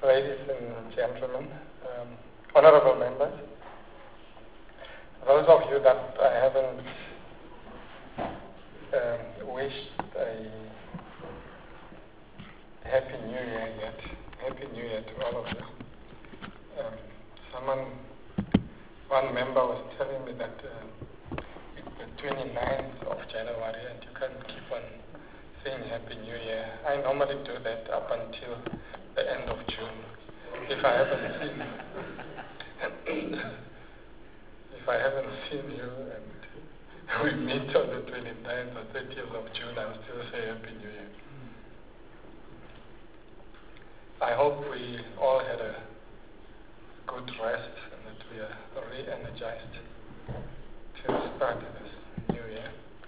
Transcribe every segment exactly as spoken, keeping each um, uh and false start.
Ladies and gentlemen, um, honorable members, those of you that I haven't um, wished a Happy New Year yet, Happy New Year to all of you. Um, someone, one member was telling me that uh, it's the twenty-ninth of January and you can't keep on saying Happy New Year. I normally do that up until the end of June. If I haven't seen if I haven't seen you and we meet on the twenty-ninth or thirtieth of June, I'll still say Happy New Year. I hope we all had a good rest and that we are re-energized to start this new year.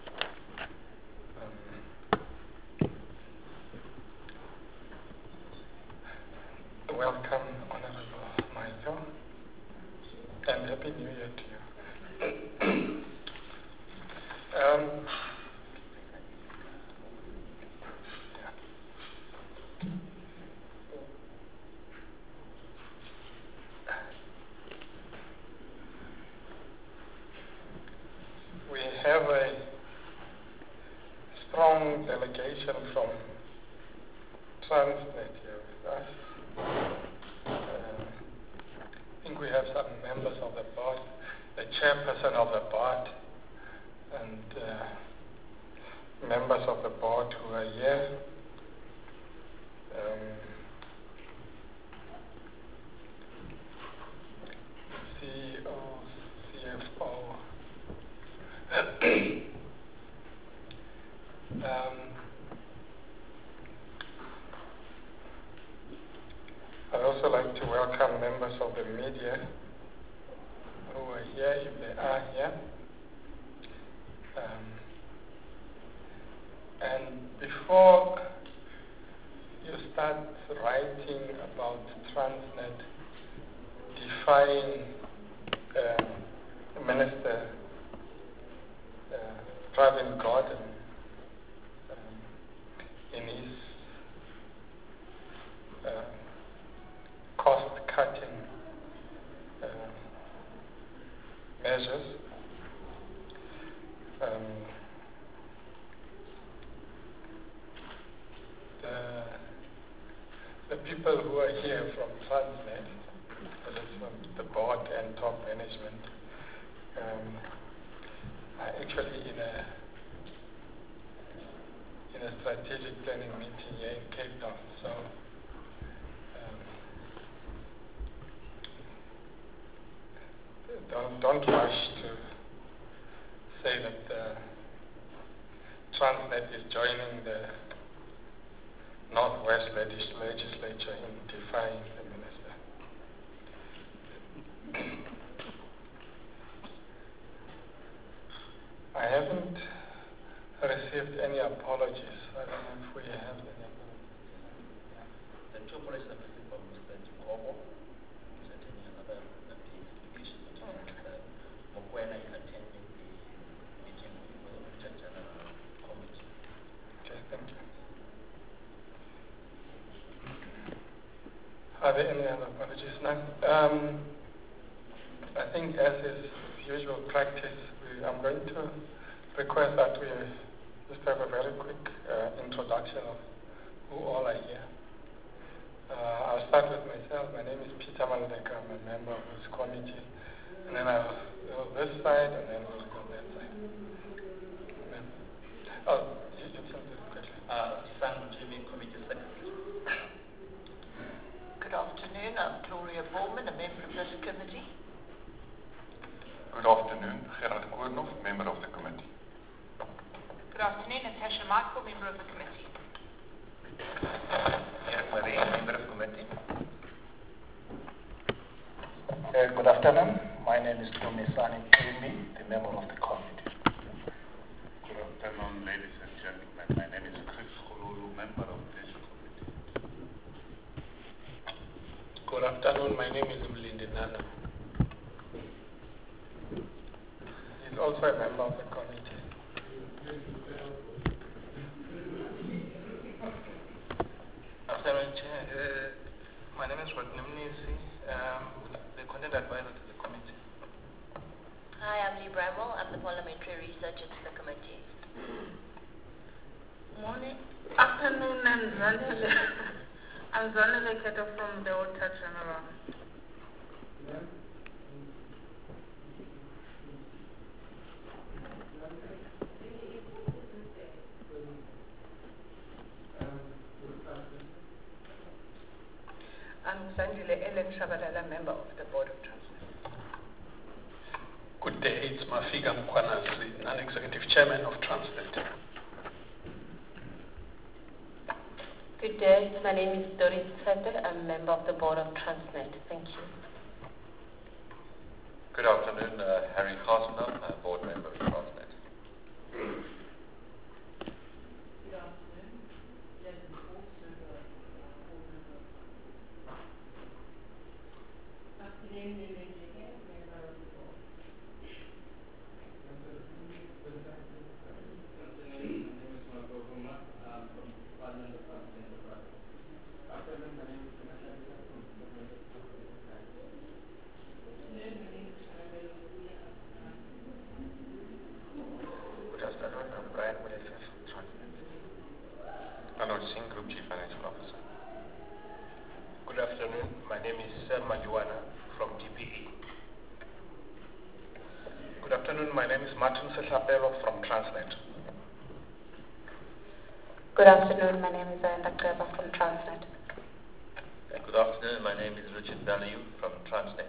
Um, welcome, Honorable Michael, and Happy New Year to you. um, We have a strong delegation from Transnet here with us. Uh, I think we have some members of the board, the chairperson of the board, and uh, members of the board who are here. Um, C E O, C F O. um, I'd also like to welcome members of the media who are here, if they are here. Um, and before you start writing about Transnet defying um, Minister uh, Pravin Gordhan um, in his uh, cost-cutting uh, measures, um, the, the people who are here from Transnet, that is from the board and top management, um, are actually in a in a strategic planning meeting here in Cape Town. So um, don't don't rush to say that uh, Transnet is joining the Northwest Legis- Legislature in defying the minister. I haven't received any apologies. I don't know if we have any apologies. The two apologies I've received from Mister Jikobo, is attending another investigation, but Mister Mokwena is attending the meeting with the Auditor General Committee. Okay, thank you. Are there any other apologies now? Um, I think as is usual practice, we, I'm going to request that we just have a very quick uh, introduction of who all are here. Uh, I'll start with myself. My name is Peter Maludeka. I'm a member of this committee. And then I'll go this side, and then we'll go that side. Then, oh, you, you can do the question. Uh, Sam Jimmy, Committee Secretary. Good afternoon. I'm Gloria Bowman, a member of this committee. Good afternoon. Gerard Koornhof, member of the committee. Good afternoon. Natasha Michael, member of the committee. Eric Marie, member of committee. Uh, good afternoon. My name is Tumisani Pimbi, the member of the committee. Good afternoon, ladies and gentlemen. My name is Chris Khululu, member of this committee. Good afternoon. My name is Mlindi Nana. He's also a member of the committee. Afternoon, Chair. Uh, My name is Rodney Mnisi, um, the content advisor to the committee. Hi, I'm Lee Bramwell. I'm the parliamentary researcher to the committee. Morning. Afternoon, I'm Zanele. I'm Zanele Keto from the Auditor General. I'm Sandile Ellen Shabalala, member of the Board of Trustees. Good day, it's Mafika Mkwanazi, non-executive chairman of Transnet. Good day, my name is Doris Tsetel, I'm a member of the Board of Transnet. Thank you. Good afternoon, uh, Harry Carson, uh, board member of Transnet. Good afternoon, Desmond Forbes, member, uh, board member. Afternoon, Lulu Jigger, member of the board. Good afternoon, my name is Marco Guma, um, from Parliament of Transnet. Good afternoon, my name is Commissioner from Parliament of Transnet. Good afternoon, I'm Brian Mulefe from Transnet. Arnold Singh, Group Chief Financial Officer. Good afternoon, my name is Selma Liwana from T P E. Good afternoon, my name is Martin Sehlapelo from Transnet. Good afternoon, my name is Ayanda Greba from Transnet. Good afternoon, my name is Richard Baliu from Transnet.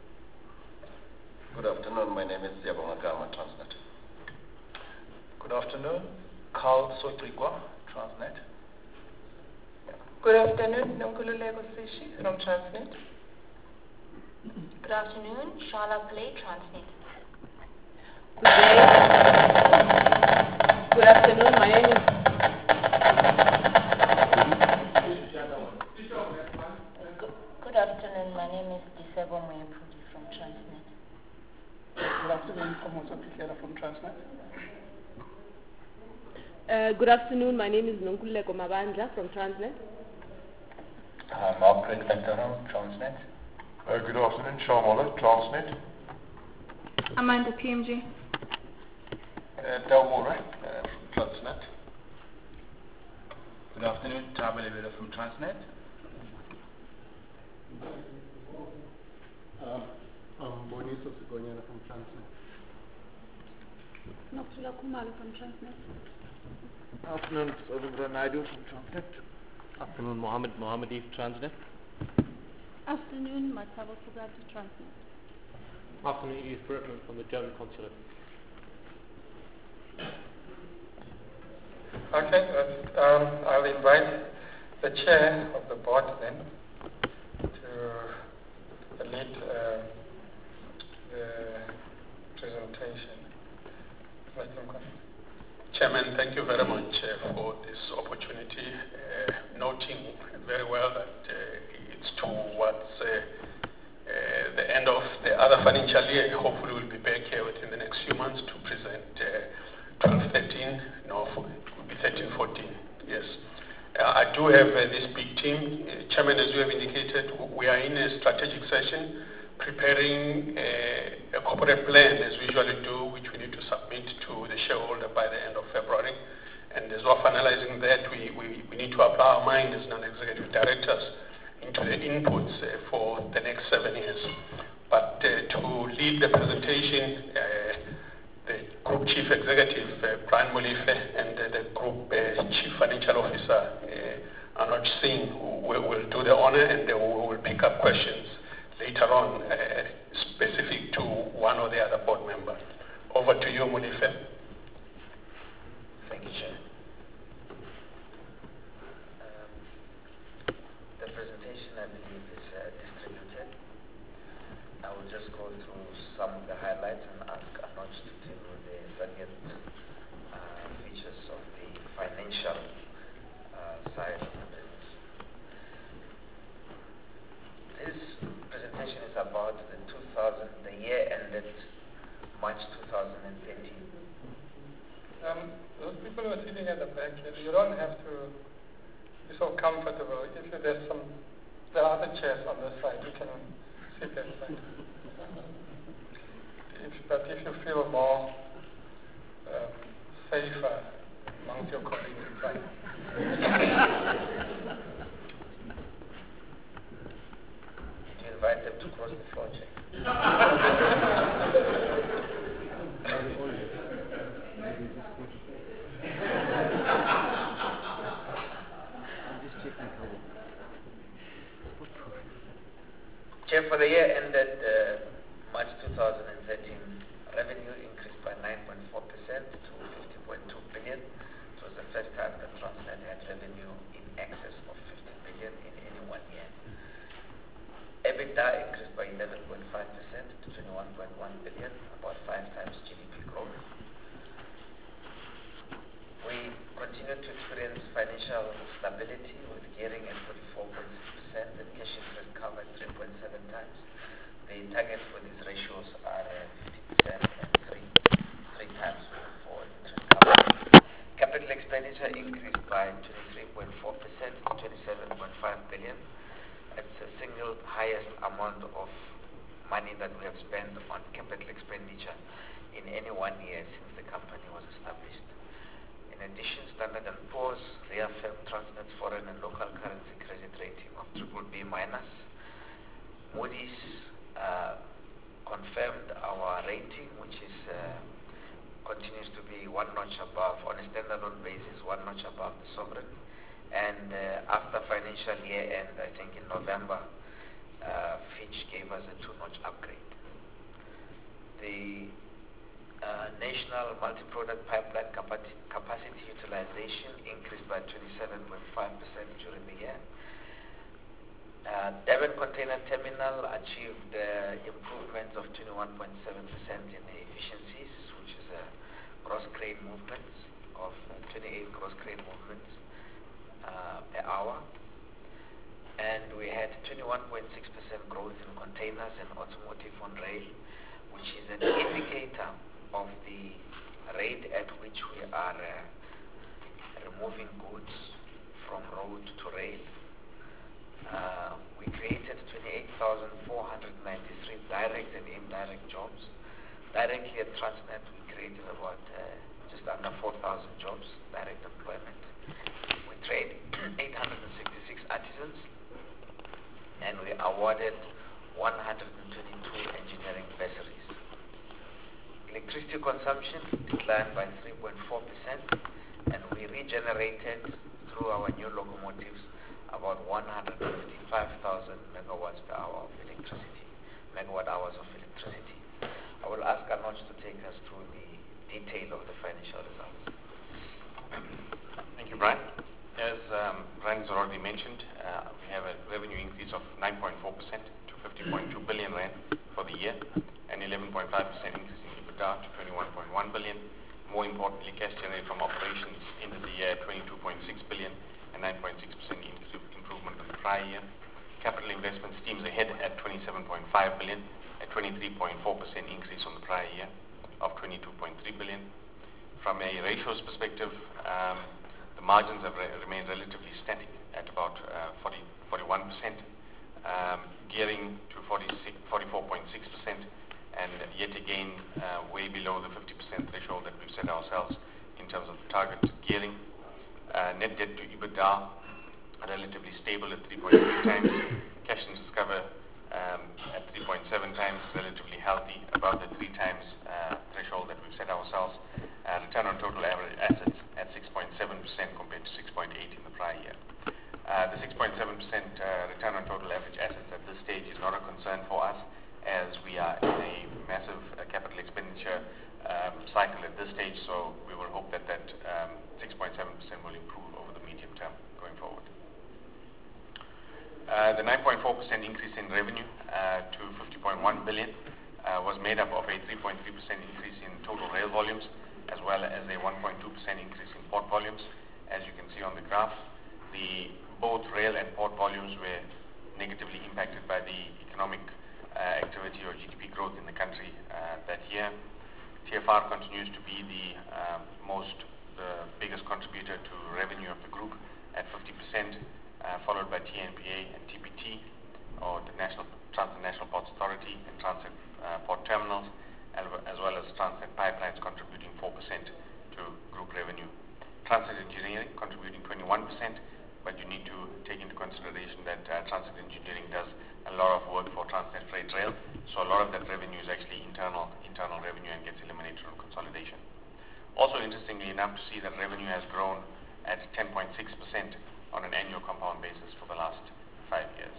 Good afternoon, my name is Ziyabonga Gama, Transnet. Good afternoon, Carl Sotrigwa, Transnet. Good afternoon, Nonkululeko Sishi from Transnet. Good afternoon, Shala Play, Transnet. Good day. Good afternoon, my name is Good afternoon, my name is Disebo Moyepudi from Transnet. Good afternoon, Komosa Pikera from Transnet. Uh, good afternoon, my name is Nonkululeko Mabandla from Transnet. Uh, Margaret McDonald, Transnet. Uh, good afternoon, Sean Waller, Transnet. Amanda P M G. Uh, Del Moore, uh, from Transnet. Good afternoon, Tabo Lebelo from Transnet. Um, I'm Boniso Sigonyana from Transnet. Noktula Kumalo from Transnet. Afternoon, Sodhindra Naidu from Transnet. Afternoon, Mohammed Mohammadi, Transnet. Afternoon, Matabo Fugati, Transnet. Afternoon, Edith Brickman from the German Consulate. Okay, uh, um, I'll invite the chair of the board then to lead uh, the presentation. Mister Mkwanazi. Chairman, thank you very much uh, for this opportunity, uh, noting very well that uh, it's towards uh, uh, the end of the other financial year. Hopefully we'll be back here within the next few months to present uh, twelve thirteen, no, for, it will be thirteen fourteen, yes. Uh, I do have uh, this big team. Uh, Chairman, as you have indicated, we are in a strategic session preparing uh, a corporate plan, as we usually do, which we need to submit to the shareholder by the end of February. And as we're finalizing that, we, we, we need to apply our mind as non-executive directors into the inputs uh, for the next seven years. But uh, to lead the presentation, uh, the Group Chief Executive, uh, Brian Mulefe, and uh, the Group uh, Chief Financial Officer, uh, Anuj Singh, will, will do the honor, and they will, will pick up questions later on, uh, specific to one or the other board member. Over to you, Mulefe. Thank you, Chair. Um, the presentation, I believe, is uh, distributed. I will just go through some of the highlights and ask Anuj to deal with the salient uh, features of the financial uh, side of the business. This presentation is about the two thousand, the year ended March two thousand twenty. Um, those people who are sitting at the back here, you don't have to be so comfortable. If there's some There are other chairs on this side. You can sit that side. If, but if you feel more um, safer amongst your colleagues inside. You invite them to cross the floor, Chair. Chair, for the year ended uh, March two thousand thirteen, revenue increased by nine point four percent to fifty point two billion. It was the first time that Transnet had revenue in excess of fifty billion in any one year. EBITDA increased by eleven point five percent to twenty-one point one billion, about five times G D P growth. We continue to experience financial stability with gearing at forty-four point six percent and cash interest cover at three point seven times. The targets for these ratios are uh, fifty percent and three, three times for interest cover. Capital expenditure increased by twenty-three point four percent to twenty-seven point five billion. It's the single highest amount of money that we have spent on capital expenditure in any one year since the company was established. In addition, Standard and Poor's reaffirmed Transnet's foreign and local currency credit rating of triple B minus. Moody's uh, confirmed our rating, which is uh, continues to be one notch above, on a standalone basis, one notch above the sovereign. And uh, after financial year end, I think in November, uh, Fitch gave us a two-notch upgrade. The uh, national multi-product pipeline capacity, capacity utilization increased by twenty-seven point five percent during the year. Uh, Durban Container Terminal achieved uh, improvements of twenty-one point seven percent in the efficiencies, which is a gross crane movements of uh, twenty-eight gross crane movements uh, per hour. And we had twenty-one point six percent growth in containers and automotive on rail, which is an indicator of the rate at which we are uh, removing goods from road to rail. Uh, we created twenty-eight thousand four hundred ninety-three direct and indirect jobs. Directly at Transnet, we created about uh, just under four thousand jobs, direct employment. We trained eight hundred sixty-six artisans, and we awarded one hundred twenty-two engineering bursaries. Electricity consumption declined by three point four percent, and we regenerated through our new locomotives about one hundred fifty-five thousand megawatts per hour of electricity, megawatt hours of electricity. I will ask Anuj to take us through the detail of the financial results. Thank you, Brian. As um, Brian has already mentioned, uh, we have a revenue increase of nine point four percent to fifty point two billion rand for the year, and eleven point five percent increase in EBITDA to twenty-one point one billion. More importantly, cash generated from operations ended the year at twenty-two point six billion and nine point six percent improvement on the prior year. Capital investment steams ahead at twenty-seven point five billion, a twenty-three point four percent increase on the prior year of twenty-two point three billion. From a ratios perspective, um, the margins have re remained relatively static at about uh, forty, forty-one percent, um, gearing to forty-four point six percent, and yet again uh, way below the fifty percent threshold that we've set ourselves in terms of the target gearing. Uh, net debt to EBITDA relatively stable at three point three times, cash interest cover um, at three point seven times, relatively healthy, above the three times uh, threshold that we've set ourselves. Uh, return on total average assets at six point seven percent compared to six point eight in the prior year. Uh, the six point seven percent uh, return on total average assets at this stage is not a concern for us, as we are in a massive uh, capital expenditure um, cycle at this stage, so we will hope that that um, six point seven percent will improve over the medium term going forward. Uh, the nine point four percent increase in revenue uh, to fifty point one billion uh, was made up of a three point three percent increase in total rail volumes, as well as a one point two percent increase in port volumes. As you can see on the graph, the both rail and port volumes were negatively impacted by the economic uh, activity or G D P growth in the country uh, that year. T F R continues to be the uh, most, the biggest contributor to revenue of the group at fifty percent, uh, uh, followed by T N P A and T P T, or the National Transnet National Ports Authority and Transnet uh, Port Terminals, as well as Transnet Pipelines contributing four percent to group revenue. Transnet Engineering contributing twenty-one percent, but you need to take into consideration that uh, Transnet Engineering does a lot of work for Transnet Freight Rail, so a lot of that revenue is actually internal internal revenue and gets eliminated on consolidation. Also, interestingly enough, to see that revenue has grown at ten point six percent on an annual compound basis for the last five years.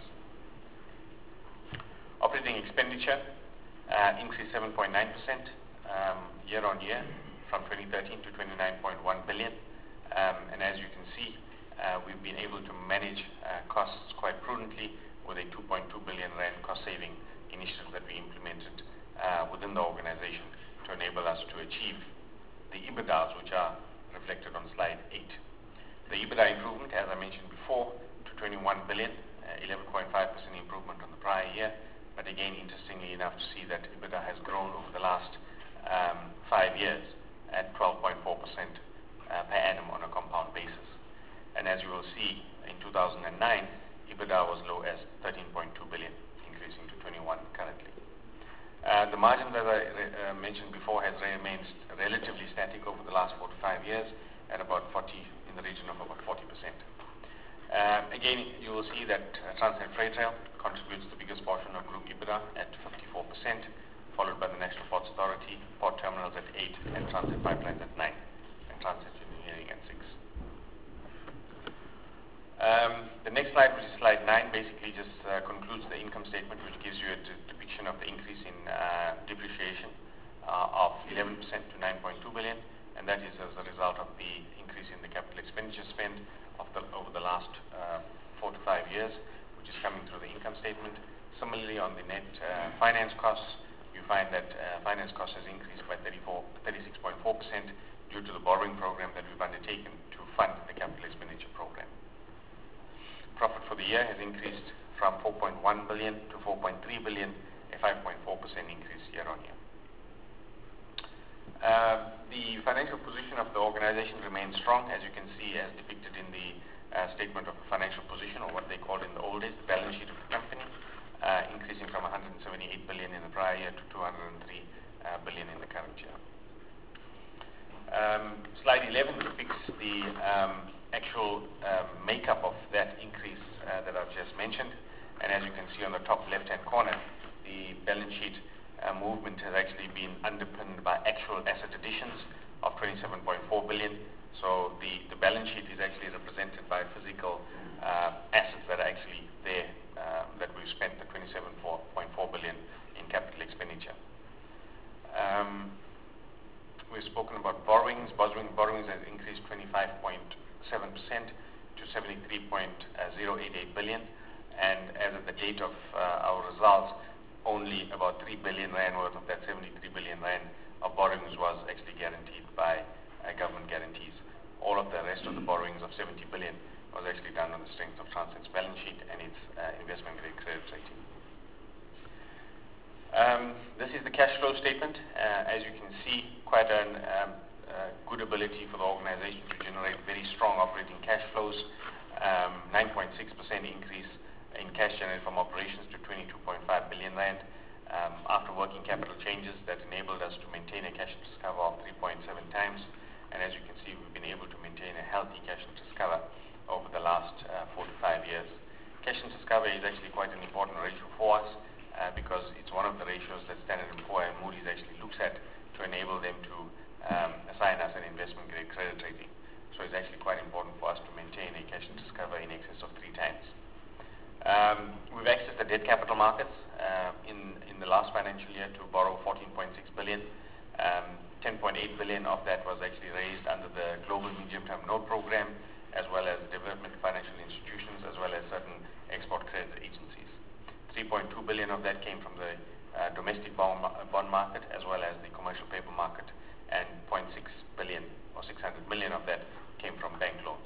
Operating expenditure uh, increased seven point nine percent um, year on year from twenty thirteen to twenty-nine point one billion, um, and as you can see, uh, we've been able to manage uh, costs quite prudently with a two point two billion rand cost saving initiative that we implemented uh, within the organization to enable us to achieve the EBITDAs, which are reflected on slide eight. The EBITDA improvement, as I mentioned before, to twenty-one billion, uh, eleven point five percent improvement on the prior year. But again, interestingly enough, to see that EBITDA has grown over the last um, five years at twelve point four percent uh, per annum on a compound basis. And as you will see, in two thousand nine, EBITDA was low as thirteen point two billion, increasing to twenty-one currently. Uh, the margins, as I re- uh, mentioned before, has remained relatively static over the last four to five years at about forty, in the region of about forty percent. Uh, again, you will see that uh, Transnet Freight Rail contributes the biggest portion of group EBITDA at fifty-four percent, followed by the National Ports Authority, Port Terminals at eight, and Transnet Pipelines at nine, and Transnet Engineering at six. Um, the next slide, which is slide nine, basically just uh, concludes the income statement, which gives you a d- depiction of the increase in uh, depreciation uh, of eleven percent to nine point two billion, and that is as a result of the increase in the capital expenditure spend of the, over the last uh, four to five years, which is coming through the income statement. Similarly, on the net uh, finance costs, you find that uh, finance cost has increased by thirty-six point four percent due to the borrowing program that we've undertaken to fund the capital expenditure program. Profit for the year has increased from four point one billion to four point three billion, a five point four percent increase year on year. Uh, the financial position of the organization remains strong, as you can see, as depicted in the uh, statement of financial position, or what they called in the old days, the balance sheet of the company, uh, increasing from one hundred seventy-eight billion in the prior year to two hundred three uh, billion in the current year. Um, slide eleven depicts the um, actual uh, makeup of that increase uh, that I've just mentioned, and as you can see on the top left-hand corner, the balance sheet uh, movement has actually been underpinned by actual asset additions of twenty-seven point four billion. So the, the balance sheet is actually represented by physical uh, assets that are actually there, uh, that we've spent the twenty-seven point four billion in capital expenditure. Um, we've spoken about borrowings. Borrowing, borrowings has increased twenty-five point seven percent to seventy-three point zero eight eight billion, and as of the date of uh, our results, only about three billion rand worth of that seventy-three billion rand of borrowings was actually guaranteed by uh, government guarantees. All of the rest of the borrowings of seventy billion was actually done on the strength of Transnet's balance sheet and its uh, investment grade credit rating. Um, this is the cash flow statement. Uh, as you can see, quite a um, uh, good ability for the organization to generate very strong operating cash flows. Um, nine point six percent increase in cash generated from operations to twenty-two point five billion rand. Um, after working capital changes, that enabled us to maintain a cash interest cover of three point seven times. And as you can see, we've been able to maintain a healthy cash interest cover over the last uh, four to five years. Cash interest cover is actually quite an important ratio for us uh, because it's one of the ratios that Standard and Poor and Moody's actually looks at to enable them to um, assign us an investment grade credit rating. So it's actually quite important for us to maintain a cash interest cover in excess of three times. Um, we've accessed the debt capital markets uh, in, in the last financial year to borrow fourteen point six billion. Um, ten point eight billion of that was actually raised under the Global Medium-Term Note Program, as well as development financial institutions, as well as certain export credit agencies. three point two billion of that came from the uh, domestic bond, bond market, as well as the commercial paper market, and zero point six billion or six hundred million of that came from bank loans.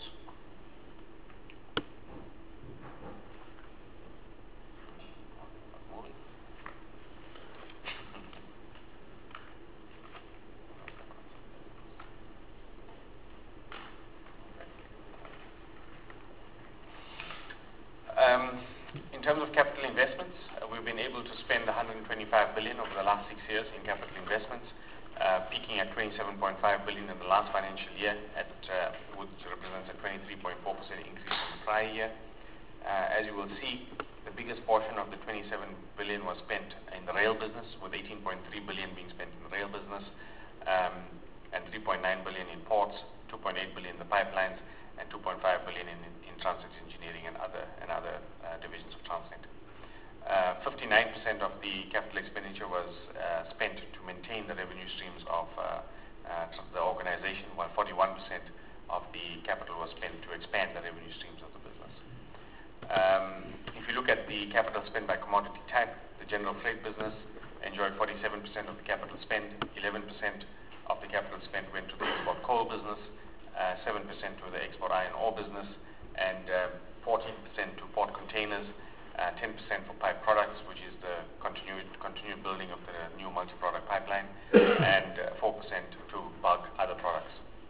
terms of capital investments, uh, we've been able to spend one hundred twenty-five billion over the last six years in capital investments, uh, peaking at twenty-seven point five billion in the last financial year, at, uh, which represents a twenty-three point four percent increase from the prior year. Uh, as you will see, the biggest portion of the twenty-seven billion was spent in the rail business, with eighteen point three billion being spent in the rail business, um, and three point nine billion in ports, two point eight billion in the pipelines, and two point five billion in, in transit engineering and other and other uh, divisions of Transnet. Uh, fifty-nine percent of the capital expenditure was uh, spent to maintain the revenue streams of uh, uh, the organization, while forty-one percent of the capital was spent to expand the revenue streams of the business. Um, if you look at the capital spent by commodity type, the general freight business enjoyed forty-seven percent of the capital spent, eleven percent of the capital spent went to the export coal business, uh, seven percent to the export iron ore business, and uh, fourteen percent to port containers, uh, ten percent for pipe products, which is the continued, continued building of the new multi-product pipeline, and uh, four percent to bulk other products.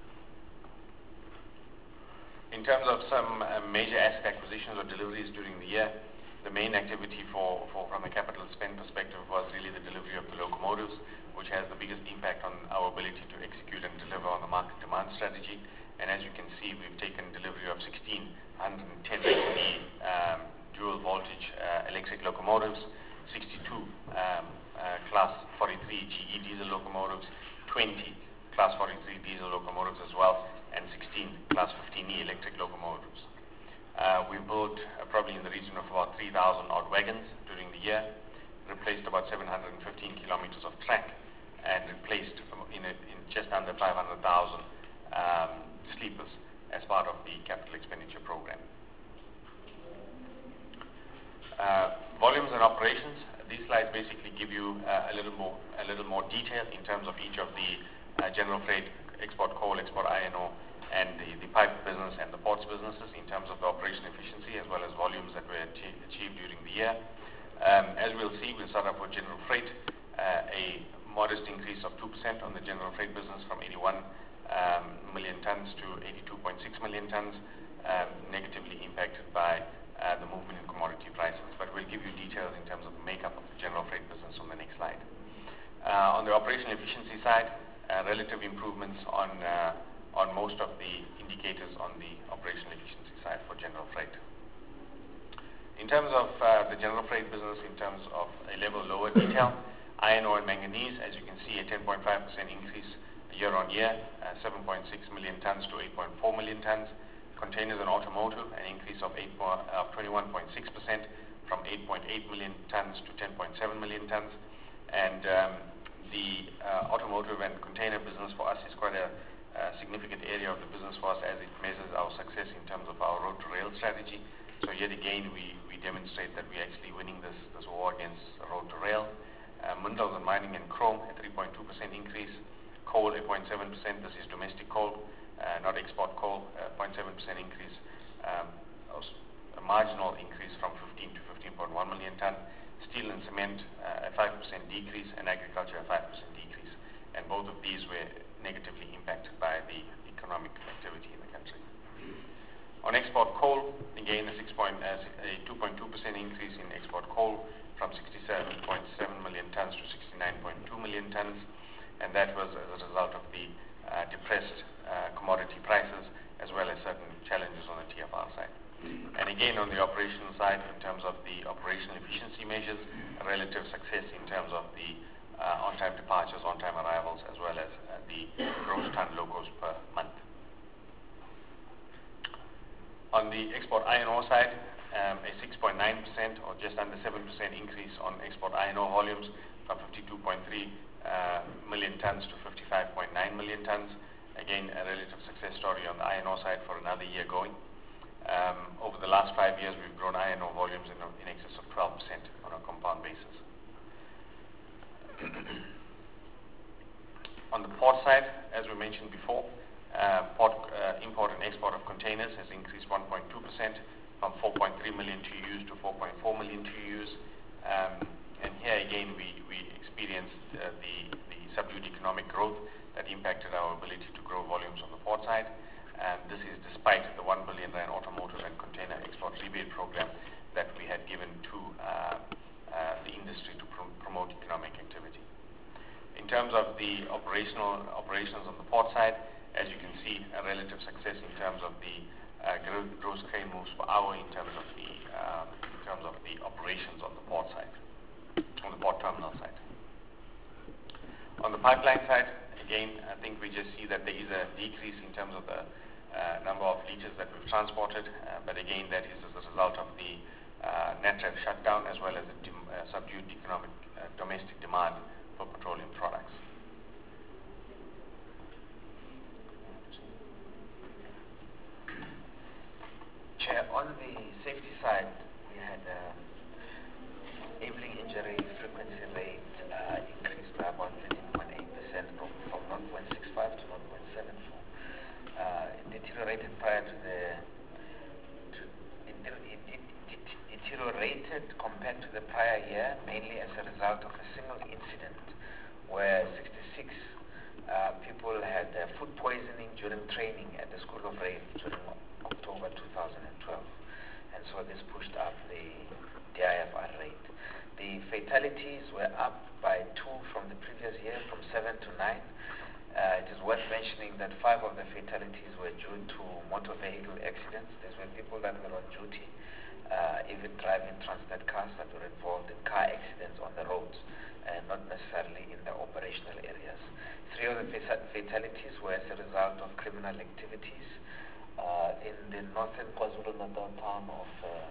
In terms of some uh, major asset acquisitions or deliveries during the year, the main activity for, for from a capital spend perspective was really the delivery of the locomotives, which has the biggest impact on our ability to execute and deliver on the market demand strategy. And as you can see, we've taken delivery of sixteen one hundred ten um, dual voltage uh, electric locomotives, sixty-two um, uh, class forty-three G E diesel locomotives, twenty class forty-three diesel locomotives as well, and sixteen class fifteen E electric locomotives. Uh, we built uh, probably in the region of about three thousand odd wagons during the year, replaced about seven hundred fifteen kilometers of track, and replaced in, a, in just under five hundred thousand um, sleepers as part of the capital expenditure program. Uh, volumes and operations. These slides basically give you uh, a little more a little more detail in terms of each of the uh, general freight, export coal, export iron ore, and the, the pipe business and the ports businesses in terms of the operation efficiency as well as volumes that were achieved, achieved during the year. Um, as we'll see, we'll start off with general freight, uh, a modest increase of two percent on the general freight business from eighty-one um, million tons to eighty-two point six million tons, um, negatively impacted by uh, the movement in commodity prices. But we'll give you details in terms of the makeup of the general freight business on the next slide. Uh, on the operational efficiency side, uh, relative improvements on uh, on most of the indicators on the operational efficiency side for general freight. In terms of uh, the general freight business, in terms of a level lower detail, iron ore and manganese, as you can see, a ten point five percent increase year on year, uh, seven point six million tons to eight point four million tons. Containers and automotive, an increase of twenty-one point six percent from eight point eight million tons to ten point seven million tons. And um, the uh, automotive and container business for us is quite a Uh, significant area of the business for us, as it measures our success in terms of our road to rail strategy. So yet again, we, we demonstrate that we're actually winning this, this war against road to rail. Uh, minerals and mining and chrome, a three point two percent increase. Coal, eight point seven percent. This is domestic coal, uh, not export coal, uh, zero point seven percent increase. Um, a marginal increase from fifteen to fifteen point one million ton. Steel and cement, uh, a five percent decrease, and agriculture, a five percent decrease. And both of these were negatively impacted by the economic activity in the country. On export coal, again a, six point, uh, a two point two percent increase in export coal from sixty-seven point seven million tons to sixty-nine point two million tons, and that was as a result of the uh, depressed uh, commodity prices as well as certain challenges on the T F R side. And again on the operational side, in terms of the operational efficiency measures, a relative success in terms of the Uh, on-time departures, on-time arrivals, as well as uh, the gross ton locos per month. On the export iron ore side, um, a six point nine percent or just under seven percent increase on export iron ore volumes from fifty-two point three uh, million tons to fifty-five point nine million tons. Again, a relative success story on the iron ore side for another year going. Um, over the last five years, we've grown iron ore volumes in, in excess of twelve percent on a compound basis. On the port side, as we mentioned before, uh, port uh, import and export of containers has increased one point two percent from four point three million T E Us to four point four million T E Us. Um, and here again, we, we experienced uh, the, the subdued economic growth that impacted our ability to grow volumes on the port side. And this is despite the one billion rand automotive and container export rebate program that we had given given to uh, uh, the industry to pr promote economic activity. In terms of the operational operations on the port side, as you can see, a relative success in terms of the uh, gross crane moves per hour in terms of the uh, in terms of the operations on the port side, on the port terminal side. On the pipeline side, again, I think we just see that there is a decrease in terms of the uh, number of liters that we've transported, uh, but again, that is as a result of the uh, NatRef shutdown as well as the uh, subdued economic uh, domestic demand for petroleum products. Chair, on the safety side, we had um, enabling injury frequency rate uh, increased by about thirteen point eight percent from, from zero point six five to zero point seven four. Uh, it deteriorated prior to the, to, it, it, it, it deteriorated compared to the prior year, mainly as a result of a single incident where sixty-six uh, people had uh, food poisoning during training at the School of Rail during October two thousand twelve, and so this pushed up the D I F R rate. The fatalities were up by two from the previous year, from seven to nine. Uh, it is worth mentioning that five of the fatalities were due to motor vehicle accidents. These were people that were on duty, uh, even driving Transnet cars that were involved in car accidents on the roads, and not necessarily in the operational areas. Three of the fatalities were as a result of criminal activities. Uh, in the northern KwaZulu-Natal town of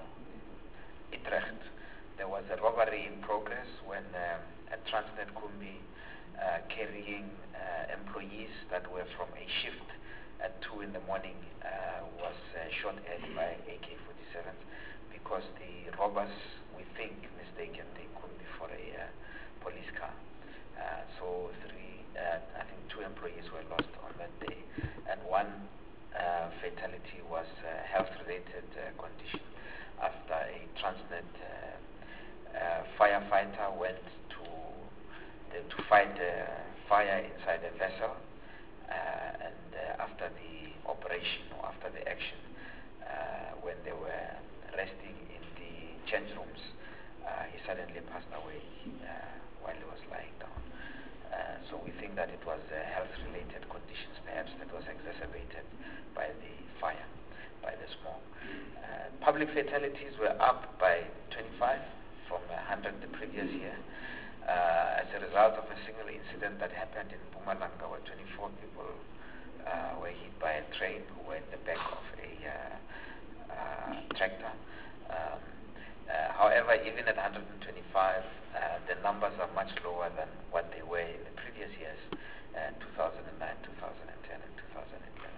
uh, Utrecht, there was a robbery in progress when um, a Transnet Kumbi uh, carrying uh, employees that were from a shift at two in the morning uh, was uh, shot at by A K forty-sevens because the robbers, we think, mistaken the Kumbi for a uh, police car. Uh, so three, uh, I think two employees were lost on that day, and one Uh, fatality was a health-related uh, condition after a Transnet uh, uh, firefighter went to the, to fight a fire inside a vessel, uh, and uh, after the operation or after the action, uh, when they were resting in the change rooms, uh, he suddenly passed away uh, while he was lying down. Uh, so we think that it was uh, health-related conditions, perhaps, that was exacerbated by the fire, by the smoke. Uh, public fatalities were up by twenty-five from one hundred the previous year uh, as a result of a single incident that happened in Mpumalanga where twenty-four people uh, were hit by a train who were in the back of a uh, uh, tractor. Um, uh, however, even at one hundred twenty-five, uh, the numbers are much lower than what they were in the previous years, uh, two thousand nine, two thousand ten, and two thousand eleven.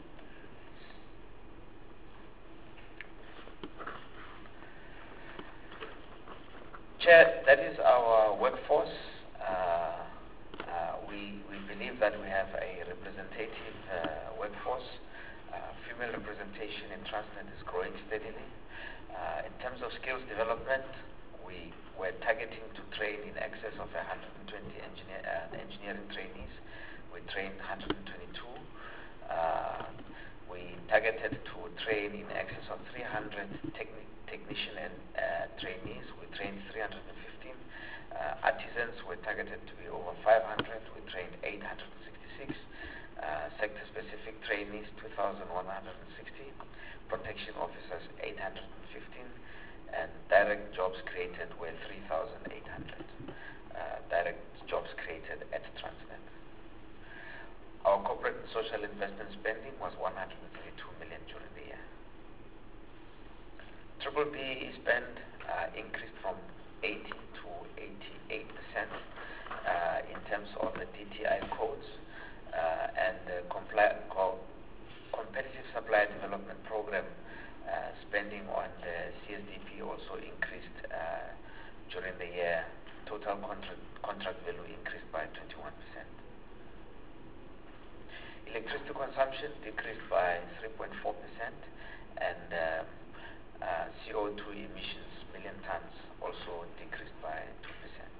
Chair, that is our workforce. Uh, uh, we, we believe that we have a representative uh, workforce. Uh, female representation in Transnet is growing steadily. Uh, in terms of skills development, we were targeting to train in excess of one hundred twenty engineer, uh, engineering trainees. We trained one hundred twenty-two. Uh, we targeted to train in excess of three hundred techni technician and uh, trainees. We trained three hundred fifteen. Uh, artisans were targeted to be over five hundred. We trained eight hundred sixty-six. Uh, sector-specific trainees, two thousand one hundred sixty. Protection officers, eight hundred fifteen. And direct jobs created were three thousand eight hundred. Uh, direct jobs created at Transnet. Our corporate and social investment spending was one hundred thirty-two million during the year. Triple B spend uh, increased from eighty to eighty-eight percent uh, in terms of the D T I codes, uh, and the compli co competitive supply development program uh, spending on the C S D P also increased uh, during the year. Total contract, contract value increased by twenty-one percent. Electricity consumption decreased by three point four percent, and um, uh, C O two emissions, million tons, also decreased by two percent.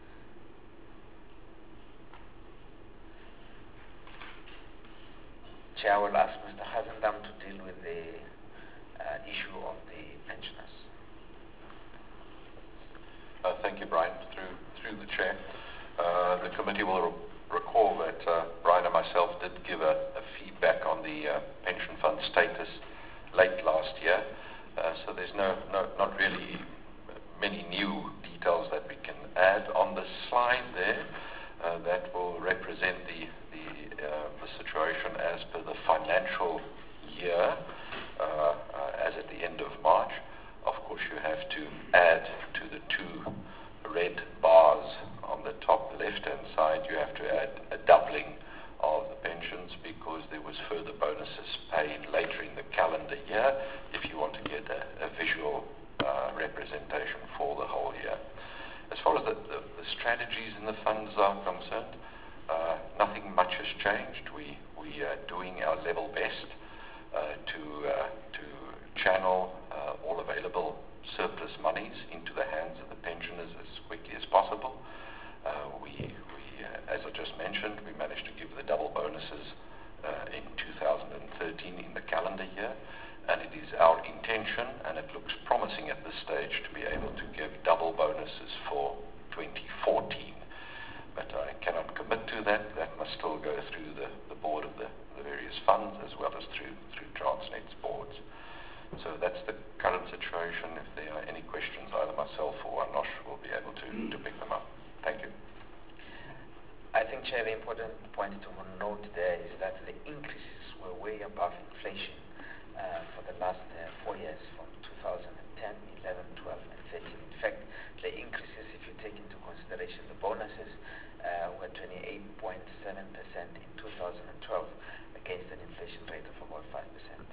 Chair, I will ask Mister Hazendam to deal with the uh, issue of the pensioners. Brian, through, through the chair. Uh, the committee will re- recall that uh, Brian and myself did give a, a feedback on the uh, pension fund status late last year. Uh, so there's no, no, not really many new details that we can add on the slide there. Uh, that will represent the the, uh, the situation as per the financial year, uh, uh, as at the end of March. Of course, you have to add to the two red bars on the top left-hand side. You have to add a doubling of the pensions because there was further bonuses paid later in the calendar year. If you want to get a, a visual uh, representation for the whole year. As far as the, the, the strategies in the funds are concerned, uh, nothing much has changed. We we are doing our level best uh, to uh, to channel uh, all available surplus monies into the hands of the pensioners as quickly as possible. Uh, we we uh, as I just mentioned, we managed to give the double bonuses uh, in two thousand thirteen in the calendar year. And it is our intention, and it looks promising at this stage, to be able to give double bonuses for twenty fourteen. But I cannot commit to that. That must still go through the, the board of the, the various funds, as well as through, through Transnet's boards. So that's the current situation. If there are any questions, either myself or Anosh will be able to, to pick them up. Thank you. I think, Chair, the important point to note there is that the increases were way above inflation. Uh, for the last uh, four years, from two thousand ten, eleven, twelve, and thirteen. In fact, the increases, if you take into consideration the bonuses, uh, were twenty-eight point seven percent in two thousand twelve against an inflation rate of about five percent.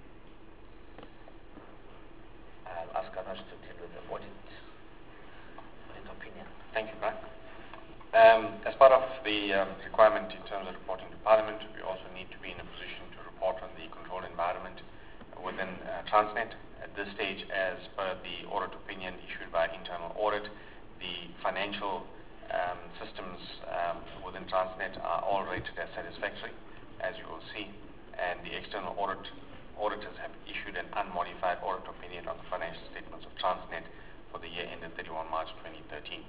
I'll ask Anosh to deal with the audit, audit opinion. Thank you, Brian. Um, as part of the um, requirement in terms of reporting to Parliament, we also need to be in a position to report on the control environment within uh, Transnet. At this stage, as per the audit opinion issued by internal audit, the financial um, systems um, within Transnet are all rated as satisfactory, as you will see, and the external audit auditors have issued an unmodified audit opinion on the financial statements of Transnet for the year ended thirty-first March twenty thirteen.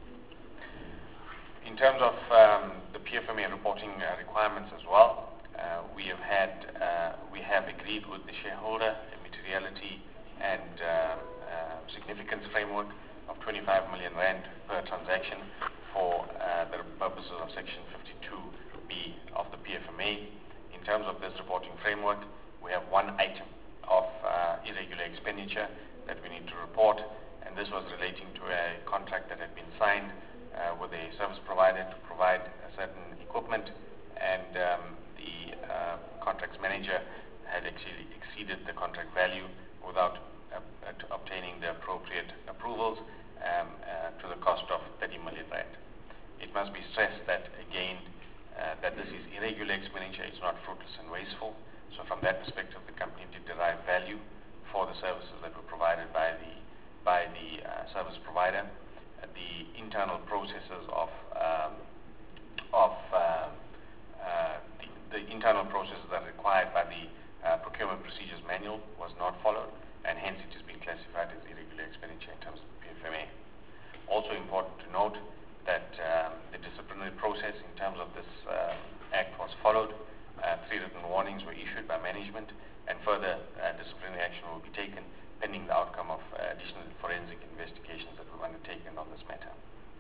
In terms of um, the P F M A reporting uh, requirements as well, uh, we have had uh, we have agreed with the shareholder a materiality and uh, uh, significance framework of twenty-five million rand per transaction for uh, the purposes of Section fifty-two B of the P F M A. In terms of this reporting framework, we have one item of uh, irregular expenditure that we need to report, and this was relating to a contract that had been signed Uh, with a service provider to provide a certain equipment, and um, the uh, contracts manager had actually exceeded the contract value without uh, obtaining the appropriate approvals um, uh, to the cost of thirty million rand. It must be stressed that again uh, that this is irregular expenditure, it's not fruitless and wasteful. So from that perspective, the company did derive value for the services that were provided by the by the uh, service provider. The internal processes of um, of uh, uh, the, the internal processes that are required by the uh, procurement procedures manual was not followed, and hence it has been classified as irregular expenditure in terms of the P F M A. Also important to note that um, the disciplinary process in terms of this uh, act was followed. Uh, three written warnings were issued by management, and further uh, disciplinary action will be taken pending the outcome of uh, additional forensic investigations that we've undertaken on this matter.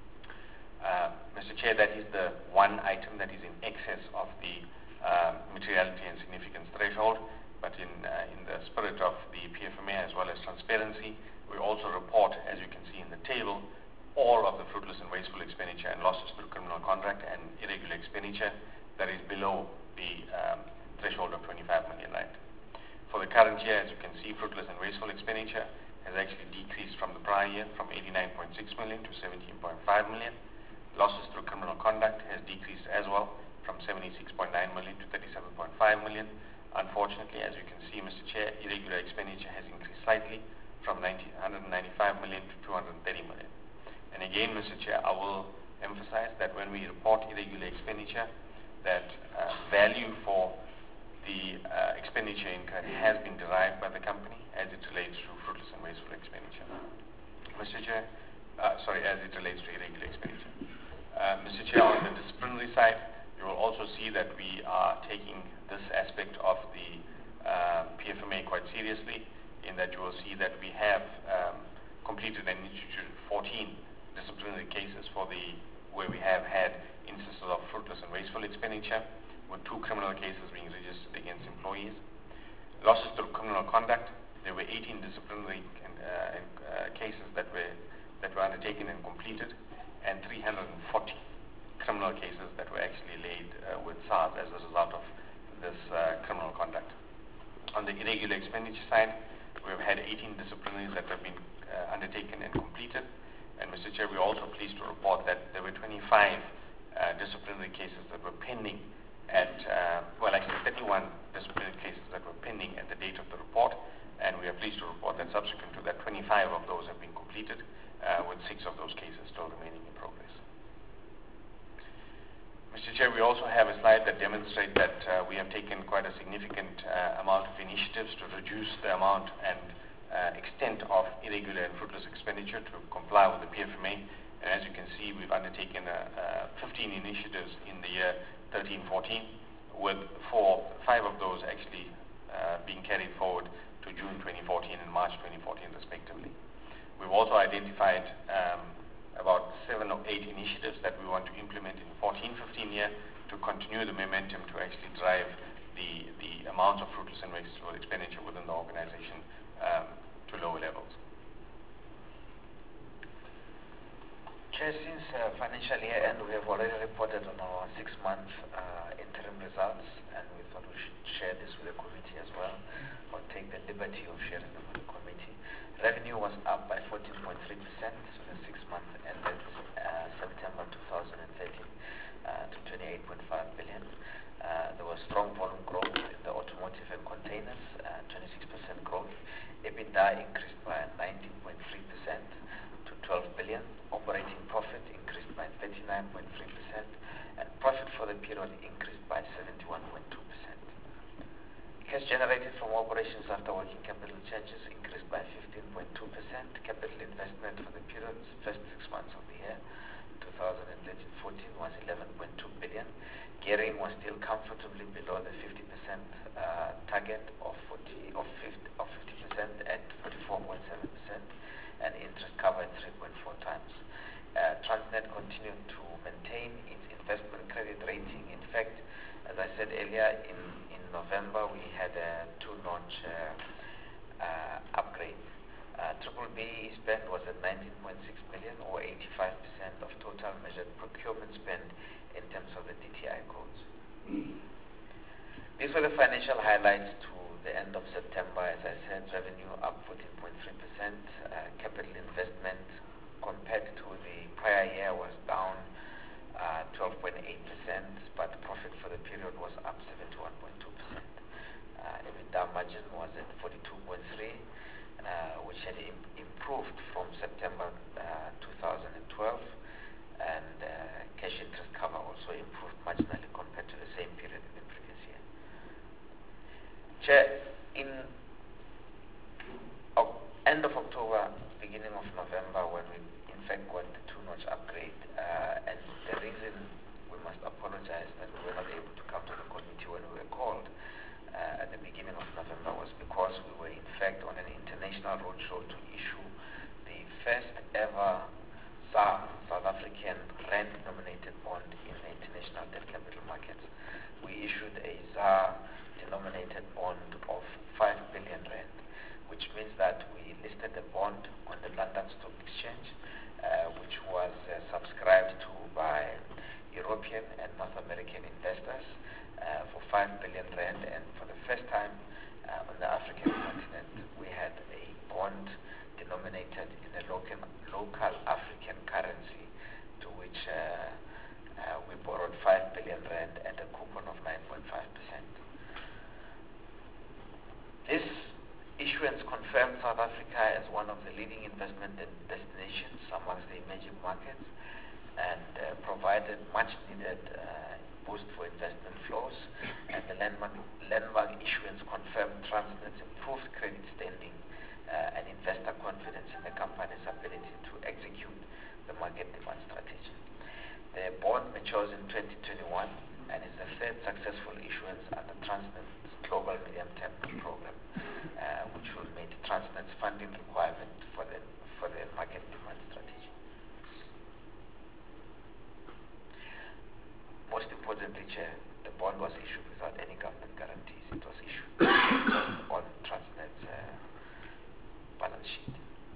Uh, Mister Chair, that is the one item that is in excess of the uh, materiality and significance threshold, but in, uh, in the spirit of the P F M A as well as transparency, we also report, as you can see in the table, all of the fruitless and wasteful expenditure and losses through criminal conduct and irregular expenditure that is below the um, threshold of twenty-five million rand. For the current year, as you can see, fruitless and wasteful expenditure has actually decreased from the prior year from eighty-nine point six million to seventeen point five million. Losses through criminal conduct has decreased as well from seventy-six point nine million to thirty-seven point five million. Unfortunately, as you can see, Mister Chair, irregular expenditure has increased slightly from one hundred ninety-five million to two hundred thirty million. And again, Mister Chair, I will emphasize that when we report irregular expenditure, that uh, value for the uh, expenditure incurred has been derived by the company as it relates to fruitless and wasteful expenditure. Mister Chair, uh, sorry, as it relates to irregular expenditure. Uh, Mister Chair, on the disciplinary side, you will also see that we are taking this aspect of the uh, P F M A quite seriously, in that you will see that we have um, completed and instituted fourteen disciplinary cases for the where we have had instances of fruitless and wasteful expenditure, with two criminal cases being registered against employees. Losses through criminal conduct, there were eighteen disciplinary and, uh, uh, cases that were that were undertaken and completed, and three hundred forty criminal cases that were actually laid uh, with SARS as a result of this uh, criminal conduct. On the irregular expenditure side, we have had eighteen disciplinaries that have been uh, undertaken and completed. And Mister Chair, we're also pleased to report that there were twenty-five uh, disciplinary cases that were pending at, uh, well actually thirty-one disciplinary cases that were pending at the date of the report. And we are pleased to report that subsequent to that, twenty-five of those have been completed, uh, with six of those cases still remaining in progress. Mister Chair, we also have a slide that demonstrates that uh, we have taken quite a significant uh, amount of initiatives to reduce the amount and uh, extent of irregular and fruitless expenditure to comply with the P F M A. And as you can see, we've undertaken uh, uh, fifteen initiatives in the year thirteen fourteen, with four, five of those actually uh, being carried forward to June twenty fourteen and March twenty fourteen respectively. We've also identified um, about seven or eight initiatives that we want to implement in fourteen fifteen year to continue the momentum to actually drive the, the amount of fruitless and wasteful expenditure within the organization um, to lower levels. Chair, since uh, financial year end, we have already reported on our six-month uh, interim results, and we thought we should share this with the committee as well, or take the liberty of sharing them with the committee. Revenue was up by fourteen point three percent for the six months ended uh, September two thousand thirteen uh, to twenty-eight point five billion. Uh, there was strong volume growth in the automotive and containers, uh, twenty-six percent growth. EBITDA increased by nineteen point three percent to twelve billion. Operating profit increased by thirty-nine point three percent, and profit for the period increased by seventy-one point two percent. Cash generated from operations after working capital changes increased by fifteen point two percent. Capital investment for the period's first six months of the year, two thousand thirteen fourteen, was eleven point two billion. Gearing was still comfortably below the fifty percent uh, target of forty of fifty of fifty percent at forty-four point seven percent, and interest cover at three point four times. Uh, Transnet continued to maintain its investment credit rating. In fact, as I said earlier, in, in November we had a two-notch uh, uh, upgrade. Uh, Triple B spend was at nineteen point six billion, or eighty-five percent of total measured procurement spend in terms of the D T I codes. These were the financial highlights to the end of September. As I said, revenue up fourteen point three percent, uh, capital investment compared to the prior year was down uh, twelve point eight percent, but profit for the period was up seventy-one point two percent. Uh, EBITDA margin was at forty-two point three, uh, which had im improved from September uh, two thousand twelve, and uh, cash interest cover also improved marginally compared to the same period in the previous year. Chair, in uh, end of October, beginning of November, when we in fact got the two-notch upgrade, uh, and the reason we must apologize that we were not able to come to the committee when we were called uh, at the beginning of November was because we were in fact on an international roadshow to issue the first ever S A R, South African rand-denominated bond in the international debt capital markets. We issued a S A R-denominated bond of five billion rand, which means that we listed the bond on the London Stock Exchange, uh, which was uh, subscribed to by European and North American investors uh, for five billion rand, and for the first time uh, on the African continent, we had a bond denominated in a local, local African currency, to which uh, uh, we borrowed five billion rand at a coupon of nine point five percent. This issuance confirmed South Africa as one of the leading investment destinations amongst the emerging markets, and uh, provided much needed uh, boost for investment flows. And the landmark, landmark issuance confirmed Transnet's improved credit standing uh, and investor confidence in the company's ability to execute twenty twenty-one and is the third successful issuance under Transnet's Global Medium-Term Program, uh, which will meet Transnet's funding requirement for the for the market demand strategy. Most importantly, Chair, the bond was issued without any government guarantees. It was issued just on Transnet's uh, balance sheet.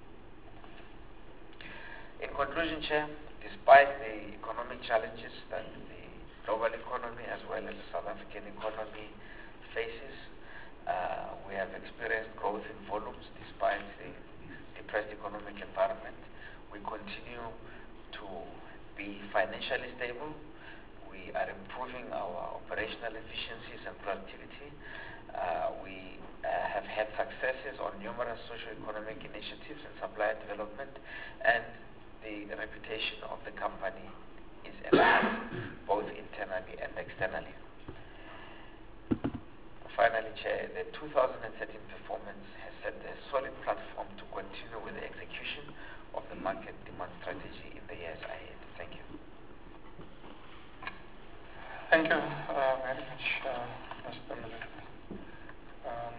In conclusion, Chair, despite the economic challenges that the global economy as well as the South African economy faces, uh, we have experienced growth in volumes despite the depressed economic environment. We continue to be financially stable. We are improving our operational efficiencies and productivity. Uh, we uh, have had successes on numerous socio-economic initiatives and supplier development, and the reputation of the company is enhanced both internally and externally. Finally, Chair, the two thousand thirteen performance has set a solid platform to continue with the execution of the market demand strategy in the years ahead. Thank you. Thank you uh, very much, uh, Mister Miller. Um,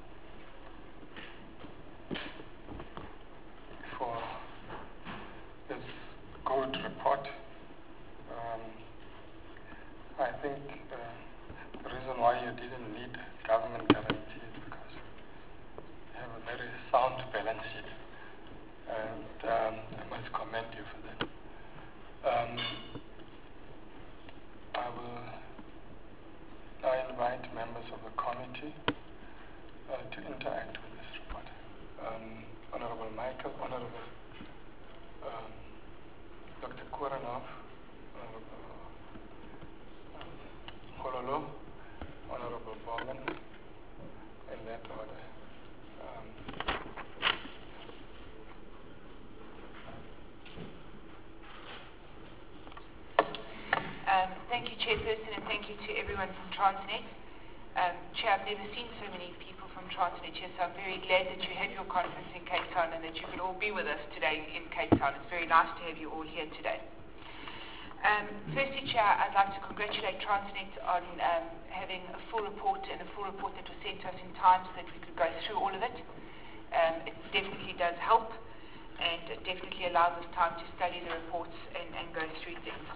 for this good report. Um, I think uh, the reason why you didn't need government guarantees because you have a very sound balance sheet, and um, I must commend you for that. Um, I will now invite members of the committee uh, to interact with this report. Um, Honorable Michael, Honorable um, Doctor Kuranov, Honorable um, Hololo, Honorable Bowman, in that order. Um, Um, thank you, Chairperson, and thank you to everyone from Transnet. Um, Chair, I've never seen so many people from Transnet here, so I'm very glad that you had your conference in Cape Town and that you could all be with us today in Cape Town. It's very nice to have you all here today. Um, firstly, Chair, I'd like to congratulate Transnet on um, having a full report and a full report that was sent to us in time so that we could go through all of it. Um, it definitely does help, and it definitely allows us time to study the reports and, and go through things.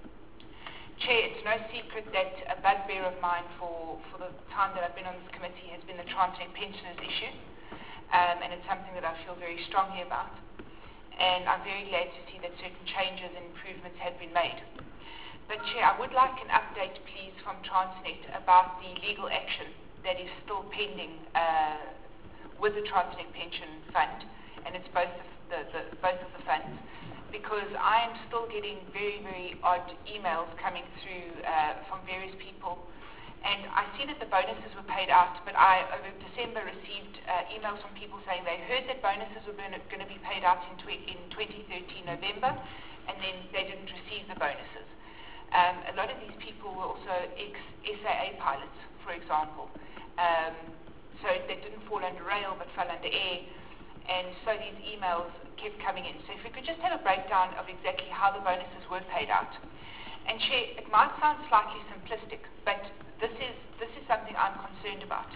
Chair, it's no secret that a bugbear of mine for, for the time that I've been on this committee has been the Transnet pensioners issue, um, and it's something that I feel very strongly about. And I'm very glad to see that certain changes and improvements have been made. But Chair, I would like an update, please, from Transnet about the legal action that is still pending uh, with the Transnet Pension Fund, and it's both of the, the, both of the funds. Because I am still getting very, very odd emails coming through uh, from various people. And I see that the bonuses were paid out, but I, over December, received uh, emails from people saying they heard that bonuses were going to be paid out in, tw- in twenty thirteen November, and then they didn't receive the bonuses. Um, a lot of these people were also ex-S A A pilots, for example. Um, so they didn't fall under rail, but fell under air. And so these emails kept coming in. So if we could just have a breakdown of exactly how the bonuses were paid out. And Chair, it might sound slightly simplistic, but this is, this is something I'm concerned about.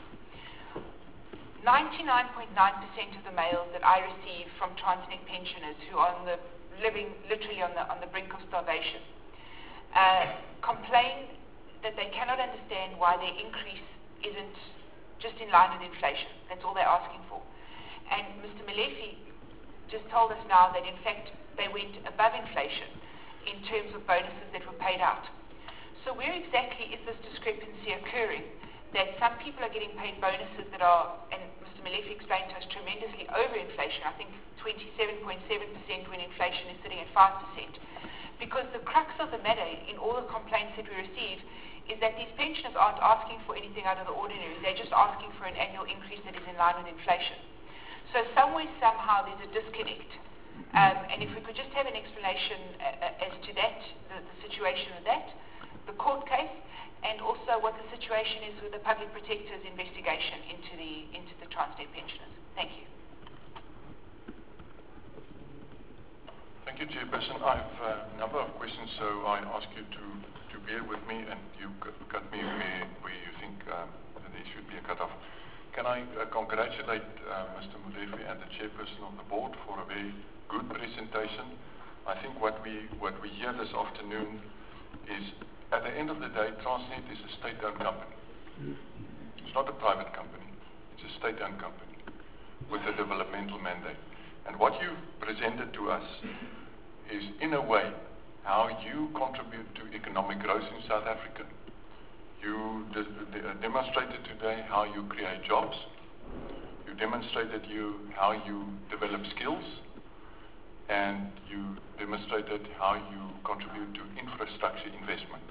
ninety-nine point nine percent of the mails that I receive from Transnet pensioners who are on the, living literally on the, on the brink of starvation uh, complain that they cannot understand why their increase isn't just in line with inflation. That's all they're asking for. And Mister Molefe just told us now that, in fact, they went above inflation in terms of bonuses that were paid out. So where exactly is this discrepancy occurring, that some people are getting paid bonuses that are, and Mister Molefe explained to us, tremendously over inflation, I think twenty-seven point seven percent when inflation is sitting at five percent. Because the crux of the matter in all the complaints that we receive is that these pensioners aren't asking for anything out of the ordinary. They're just asking for an annual increase that is in line with inflation. So somewhere, somehow, there's a disconnect. Um, and if we could just have an explanation uh, as to that, the, the situation with that, the court case, and also what the situation is with the Public Protector's investigation into the, into the Transnet pensioners. Thank you. Thank you, Chairperson. I have a number of questions, so I ask you to, to bear with me, and you c- cut me where, where you think um, that there should be a cut-off. Can I uh, congratulate uh, Mister Molefe and the chairperson of the board for a very good presentation. I think what we what we hear this afternoon is, at the end of the day, Transnet is a state-owned company. It's not a private company. It's a state-owned company with a developmental mandate. And what you've presented to us is, in a way, how you contribute to economic growth in South Africa. You de de demonstrated today how you create jobs. You demonstrated you how you develop skills. And you demonstrated how you contribute to infrastructure investment.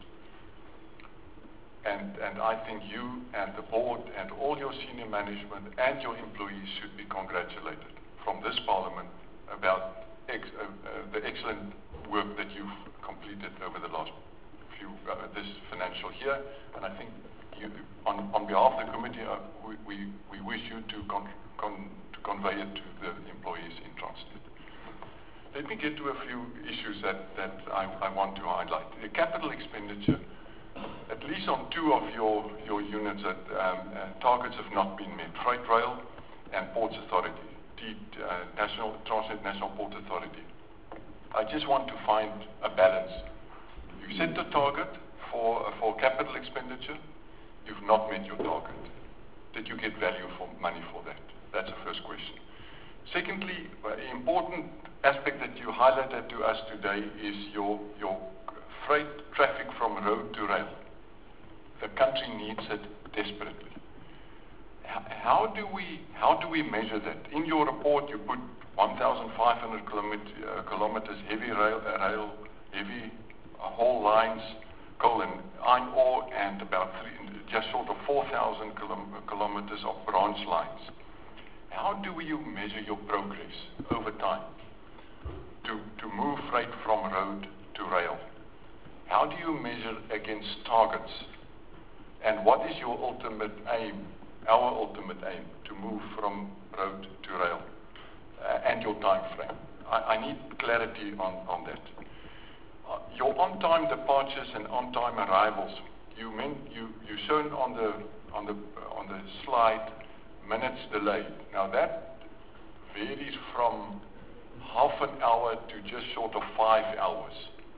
And, and I think you and the board and all your senior management and your employees should be congratulated from this parliament about ex uh, uh, the excellent work that you've completed over the last few, uh, this financial year. And I think you, on, on behalf of the committee, uh, we, we, we wish you to, con con to convey it to the employees in Transnet. Let me get to a few issues that, that I, I want to highlight. The capital expenditure, at least on two of your, your units, that um, uh, targets have not been met. Freight Rail and Ports Authority, T, uh, National, Transnet National Port Authority. I just want to find a balance. You set the target for, uh, for capital expenditure, you've not met your target. Did you get value for money for that? That's the first question. Secondly, uh, important aspect that you highlighted to us today is your, your freight traffic from road to rail. The country needs it desperately. H how do we how do we measure that? In your report, you put one thousand five hundred kilomet uh, kilometers heavy rail, uh, rail heavy uh, haul lines, coal and iron ore, and about three, just short of four thousand kilom kilometers of branch lines. How do you measure your progress over time to, to move freight from road to rail? How do you measure against targets? And what is your ultimate aim, our ultimate aim, to move from road to rail? Uh, and your time frame. I, I need clarity on, on that. Uh, your on-time departures and on-time arrivals, you, mean, you, you shown on the, on, the, on the slide minutes delayed. Now that varies from half an hour to just short of five hours.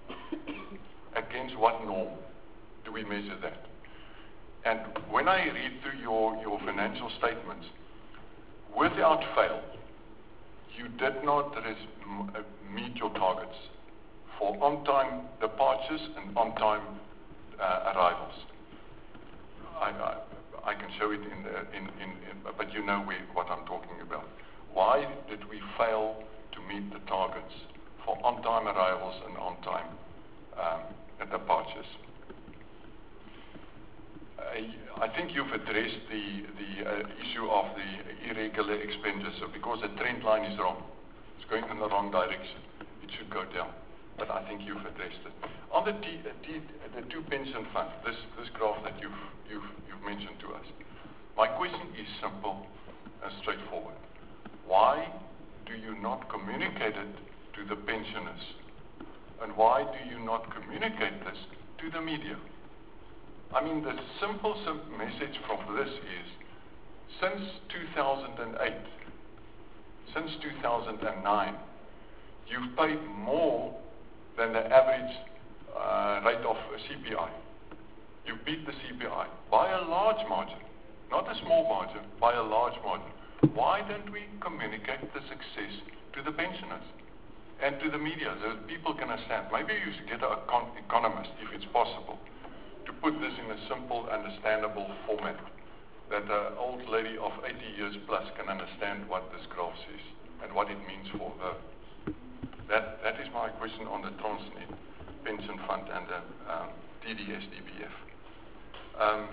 Against what norm do we measure that? And when I read through your, your financial statements, without fail, you did not res meet your targets for on-time departures and on-time uh, arrivals. I, I, I can show it in, the, in, in, in but you know where, what I'm talking about. Why did we fail to meet the targets for on-time arrivals and on-time um, departures? I, I think you've addressed the, the uh, issue of the irregular expenditure because the trend line is wrong. It's going in the wrong direction. It should go down. But I think you've addressed it. On the, T, uh, T, uh, the two pension funds, this, this graph that you've, you've, you've mentioned to us, my question is simple and straightforward. Why do you not communicate it to the pensioners? And why do you not communicate this to the media? I mean, the simple, simple message from this is, since two thousand eight, since two thousand nine, you've paid more than the average uh, rate of C P I. You beat the C P I by a large margin, not a small margin, by a large margin. Why don't we communicate the success to the pensioners and to the media so that people can understand? Maybe you should get an econ economist, if it's possible, to put this in a simple, understandable format that an old lady of eighty years plus can understand what this graph says and what it means for her. That, that is my question on the Transnet Pension Fund and the um, D D S D B F. Um,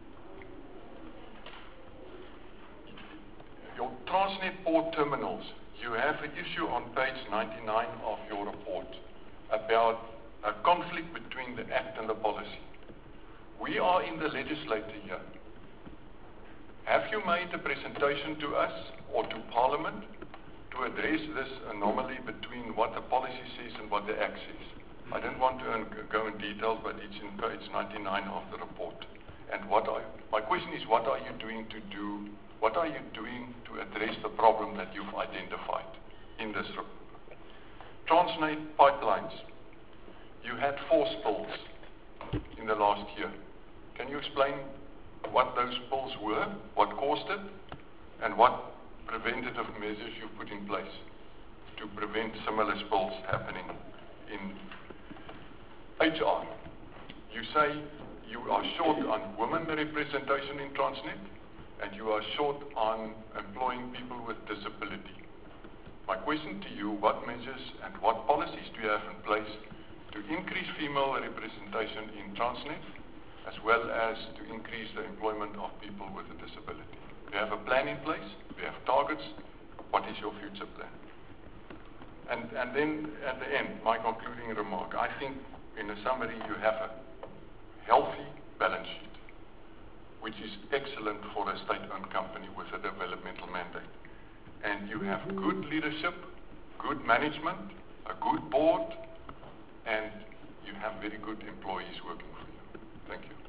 your Transnet port terminals, you have an issue on page ninety-nine of your report about a conflict between the Act and the policy. We are in the legislature here. Have you made a presentation to us or to Parliament to address this anomaly between what the policy says and what the Act says? I don't want to go in detail, but it's in page ninety-nine of the report. And what I, my question is, what are you doing to do, what are you doing to address the problem that you've identified in this report? Transnet pipelines. You had four spills in the last year. Can you explain what those spills were, what caused it, and what preventative measures you put in place to prevent similar spills happening in H R? You say you are short on women representation in Transnet, and you are short on employing people with disability. My question to you, what measures and what policies do you have in place to increase female representation in Transnet, as well as to increase the employment of people with a disability? Do you have a plan in place? Do you have targets? What is your future plan? And, and then at the end, my concluding remark, I think in a summary you have a healthy balance sheet, which is excellent for a state-owned company with a developmental mandate. And you have good leadership, good management, a good board, and you have very good employees working for you. Thank you.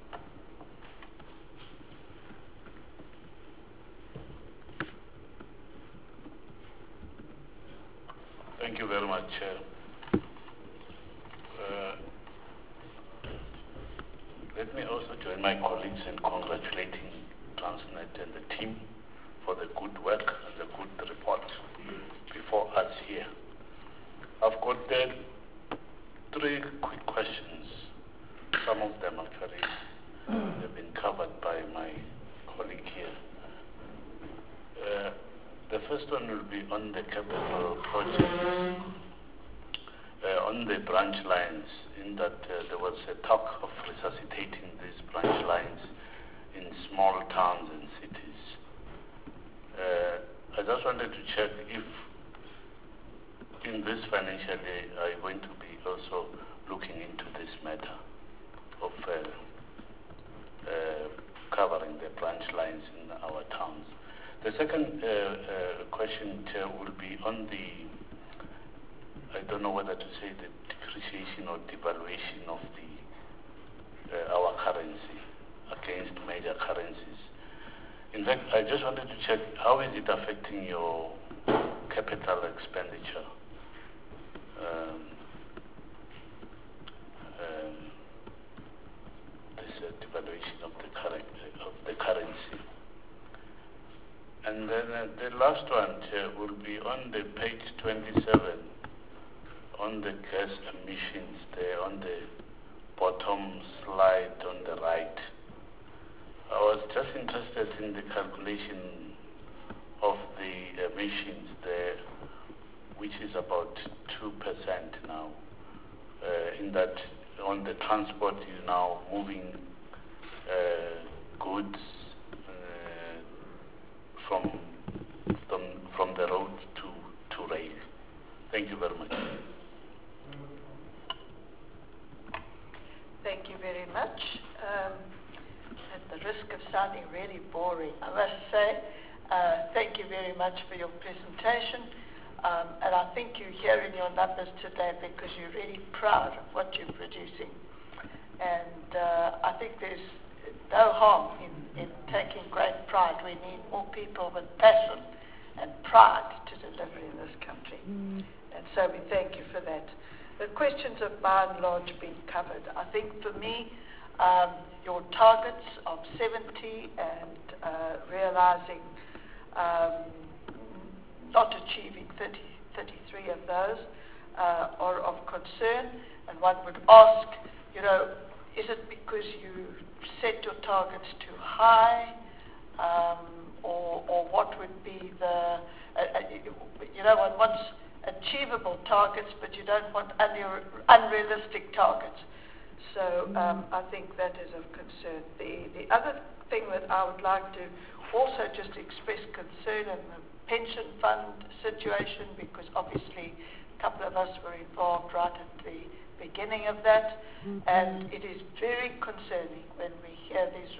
Thank you very much, Chair. Uh, let me also join my colleagues in congratulating Transnet and the team for the good work and the good report before us here. I've got uh, three quick questions. Some of them actually have been covered by my colleague here. Uh, the first one will be on the capital projects, uh, on the branch lines, in that uh, there was a talk of resuscitating these branch lines in small towns and cities. Uh, I just wanted to check if in this financial year are you going to be also looking into this matter of uh, uh, covering the branch lines in our towns. The second uh, uh, question, Chair, will be on the, I don't know whether to say the depreciation or devaluation of the uh, our currency against major currencies. In fact, I just wanted to check, how is it affecting your capital expenditure? Um, um, this uh, devaluation of the, current, of the currency. And then uh, the last one, Chair, will be on the page twenty-seven, on the gas emissions there, on the bottom slide on the right. I was just interested in the calculation of the emissions there, which is about two percent now, uh, in that on the transport you're now moving uh, goods uh, from, from, from the road to, to rail. Thank you very much. Thank you very much. Um, at the risk of sounding really boring, I must say, uh, thank you very much for your presentation. Um, and I think you're hearing your numbers today because you're really proud of what you're producing. And uh, I think there's no harm in, in taking great pride. We need more people with passion and pride to deliver in this country. Mm. And so we thank you for that. The questions have by and large been covered. I think for me, um, your targets of seventy and uh, realizing um, not achieving thirty, thirty-three of those uh, are of concern. And one would ask, you know, is it because you set your targets too high, um, or, or what would be the, uh, uh, you know, one wants achievable targets, but you don't want unre- unrealistic targets. So um, I think that is of concern. The, the other thing that I would like to also just express concern in the pension fund situation, because obviously a couple of us were involved right at the beginning of that, mm-hmm. and it is very concerning when we hear these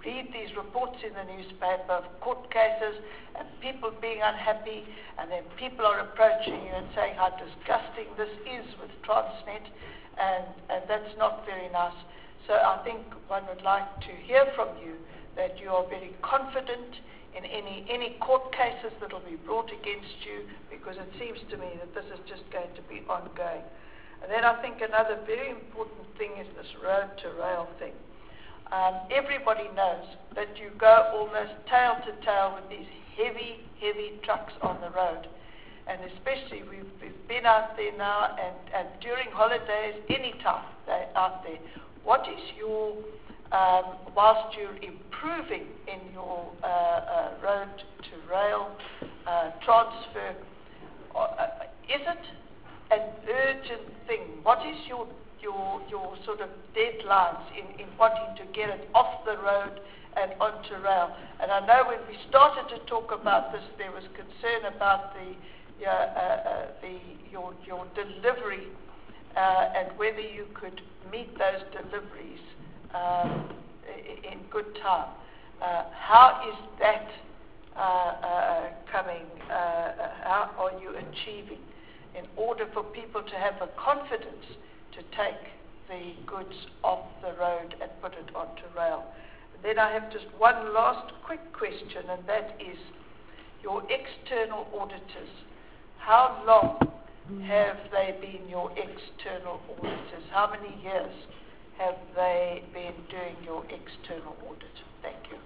read these reports in the newspaper of court cases and people being unhappy, and then people are approaching you and saying how disgusting this is with Transnet, and, and that's not very nice. So I think one would like to hear from you that you are very confident in any, any court cases that will be brought against you, because it seems to me that this is just going to be ongoing. And then I think another very important thing is this road to rail thing. Um, everybody knows that you go almost tail to tail with these heavy, heavy trucks on the road. And especially we've, we've been out there now, and, and during holidays, any time they're out there. What is your, um, whilst you're improving in your uh, uh, road to rail uh, transfer, uh, is it an urgent thing? What is your your your sort of deadlines in, in wanting to get it off the road and onto rail? And I know when we started to talk about this, there was concern about the uh, uh, uh, the your your delivery uh, and whether you could meet those deliveries um, in good time. Uh, how is that uh, uh, coming? Uh, how are you achieving in order for people to have the confidence to take the goods off the road and put it onto rail? And then I have just one last quick question, and that is your external auditors. How long have they been your external auditors? How many years have they been doing your external audit? Thank you.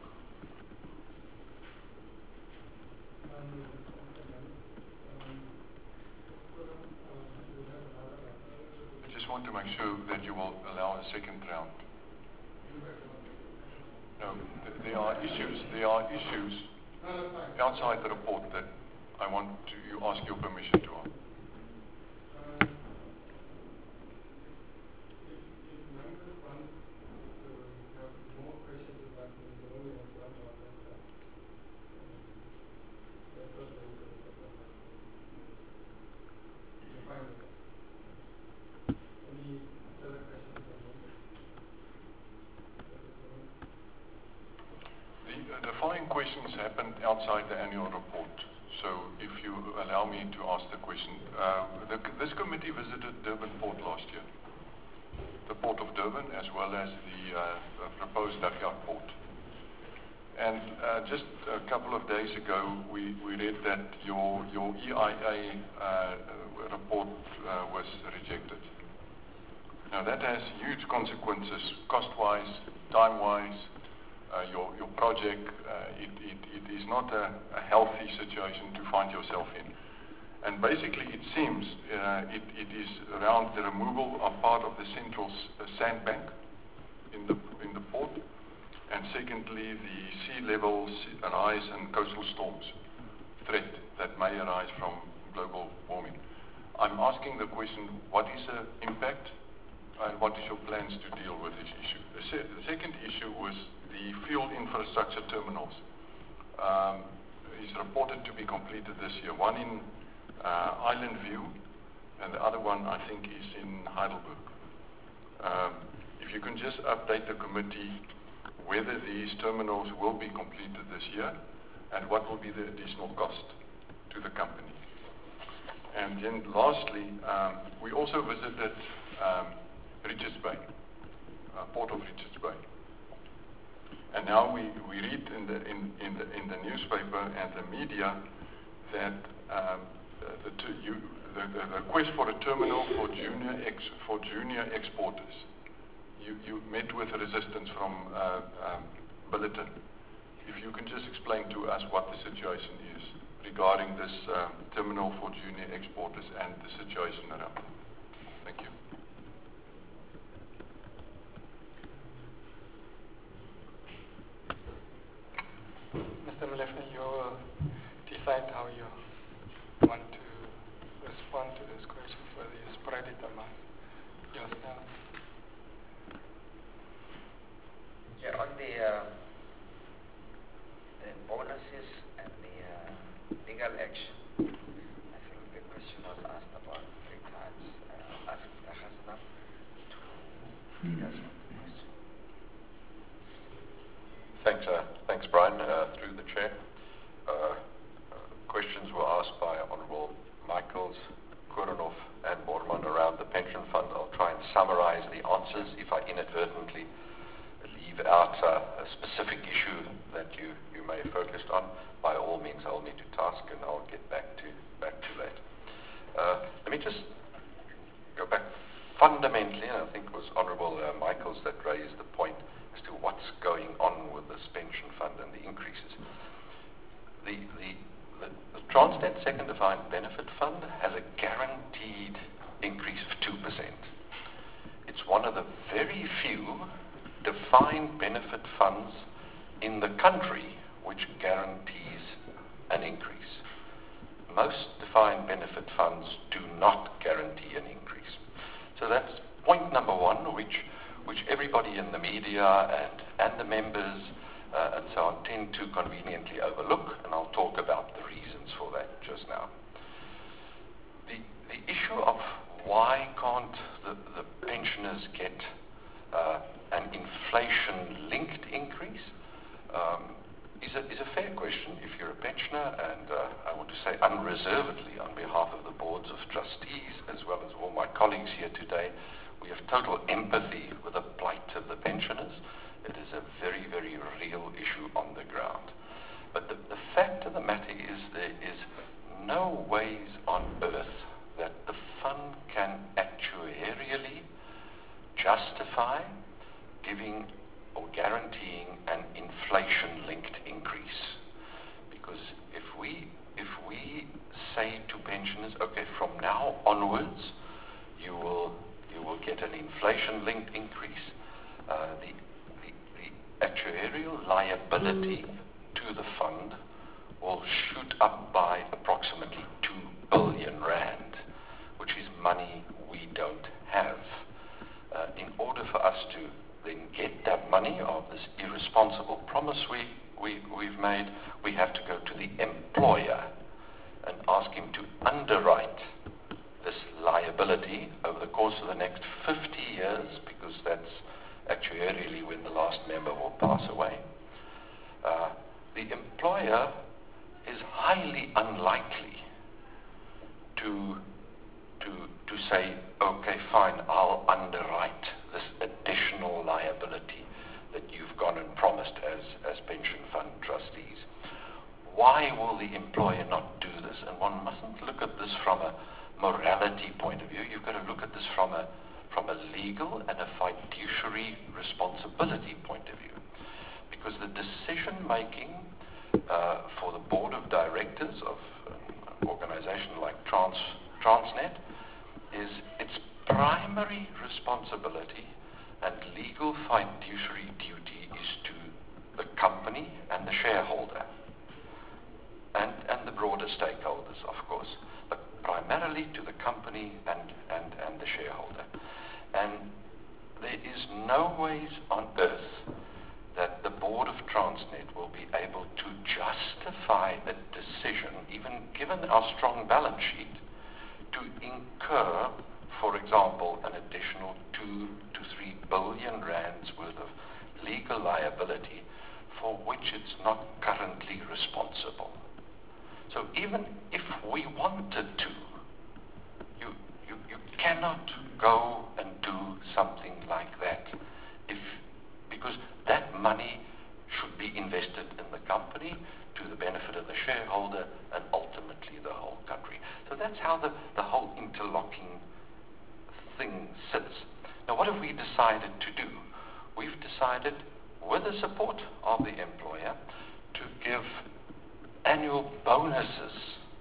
I just want to make sure that you will allow a second round. No, th- there are issues. There are issues outside the report that I want to you ask your permission to on. The following questions happened outside the annual report. So if you allow me to ask the question. Uh, the, this committee visited Durban Port last year. The Port of Durban as well as the, uh, the proposed Dockyard Port. And uh, just a couple of days ago we, we read that your, your E I A uh, report uh, was rejected. Now that has huge consequences cost-wise, time-wise. Uh, your, your project, uh, it, it, it is not a, a healthy situation to find yourself in. And basically it seems uh, it, it is around the removal of part of the central s- uh, sandbank in the, in the port, and secondly the sea level sea rise and coastal storms threat that may arise from global warming. I'm asking the question, what is the impact and what is your plans to deal with this issue? The, se- the second issue was the fuel infrastructure terminals. Um, is reported to be completed this year. One in uh, Island View, and the other one I think is in Heidelberg. Um, if you can just update the committee whether these terminals will be completed this year, and what will be the additional cost to the company. And then lastly, um, we also visited um, Richards Bay, uh, Port of Richards Bay. And now we, we read in the, in, in, the, in the newspaper and the media that um, the, the, you, the, the request for a terminal for junior, ex, for junior exporters, you, you met with resistance from uh, um, Billiton. If you can just explain to us what the situation is regarding this um, terminal for junior exporters and the situation around it. Thank you. Mister Molefe, you will decide how you want to respond to these questions, whether you spread it among yourself. Yeah, on the, uh, the bonuses and the uh, legal action, I think the question was asked about three times. Uh, ask Mister Hasna to lead us on the question. Thank thanks, Brian. Uh, through the chair, uh, uh, questions were asked by Honourable Michaels, Korenhoff, and Borman around the pension fund. I'll try and summarize the answers. If I inadvertently leave out uh, a specific issue that you, you may have focused on, by all means, hold me to task, and I'll get back to back to that. Uh, let me just go back fundamentally, and I think it was Honourable uh, Michaels that raised the point as to what's going on with this pension fund and the increases. The, the, the, the Transnet Second Defined Benefit Fund has a guaranteed increase of two percent. It's one of the very few defined benefit funds in the country which guarantees an increase. Most defined benefit funds do not guarantee an increase. So that's point number one, which which everybody in the media and, and the members uh, and so on tend to conveniently overlook, and I'll talk about the reasons for that just now. The, the issue of why can't the, the pensioners get uh, an inflation-linked increase um, is, a, is a fair question if you're a pensioner, and uh, I want to say unreservedly on behalf of the boards of trustees as well as all my colleagues here today, we have total empathy with the plight of the pensioners. It is a very, very real issue on the ground. But the, the fact of the matter is there is no ways on earth that the fund can actuarially justify giving or guaranteeing an inflation-linked increase. Because if we, if we say to pensioners, okay, from now onwards, you will you will get an inflation-linked increase, uh, the, the, the actuarial liability to the fund will shoot up by approximately two billion rand, which is money we don't have. Uh, in order for us to then get that money of this irresponsible promise we, we, we've made, we have to go to the employer and ask him to underwrite this liability over the course of the next fifty years, because that's actuarially when the last member will pass away. Uh, the employer is highly unlikely to, to, to say, okay, fine, I'll underwrite this additional liability that you've gone and promised as, as pension fund trustees. Why will the employer not do this? And one mustn't look at this from a morality point of view. You've got to look at this from a from a legal and a fiduciary responsibility point of view, because the decision making uh, for the board of directors of an organization like Trans Transnet is its primary responsibility and legal fiduciary duty is to the company and the shareholder and and the broader stakeholders, of course, but primarily to the company and, and, and the shareholder. And there is no ways on earth that the board of Transnet will be able to justify the decision, even given our strong balance sheet, to incur, for example, an additional two to three billion rands worth of legal liability for which it's not currently responsible. So even if we wanted to, you, you, you cannot go and do something like that, if, because that money should be invested in the company to the benefit of the shareholder and ultimately the whole country. So that's how the, the whole interlocking thing sits. Now what have we decided to do? We've decided, with the support of the employer, to give annual bonuses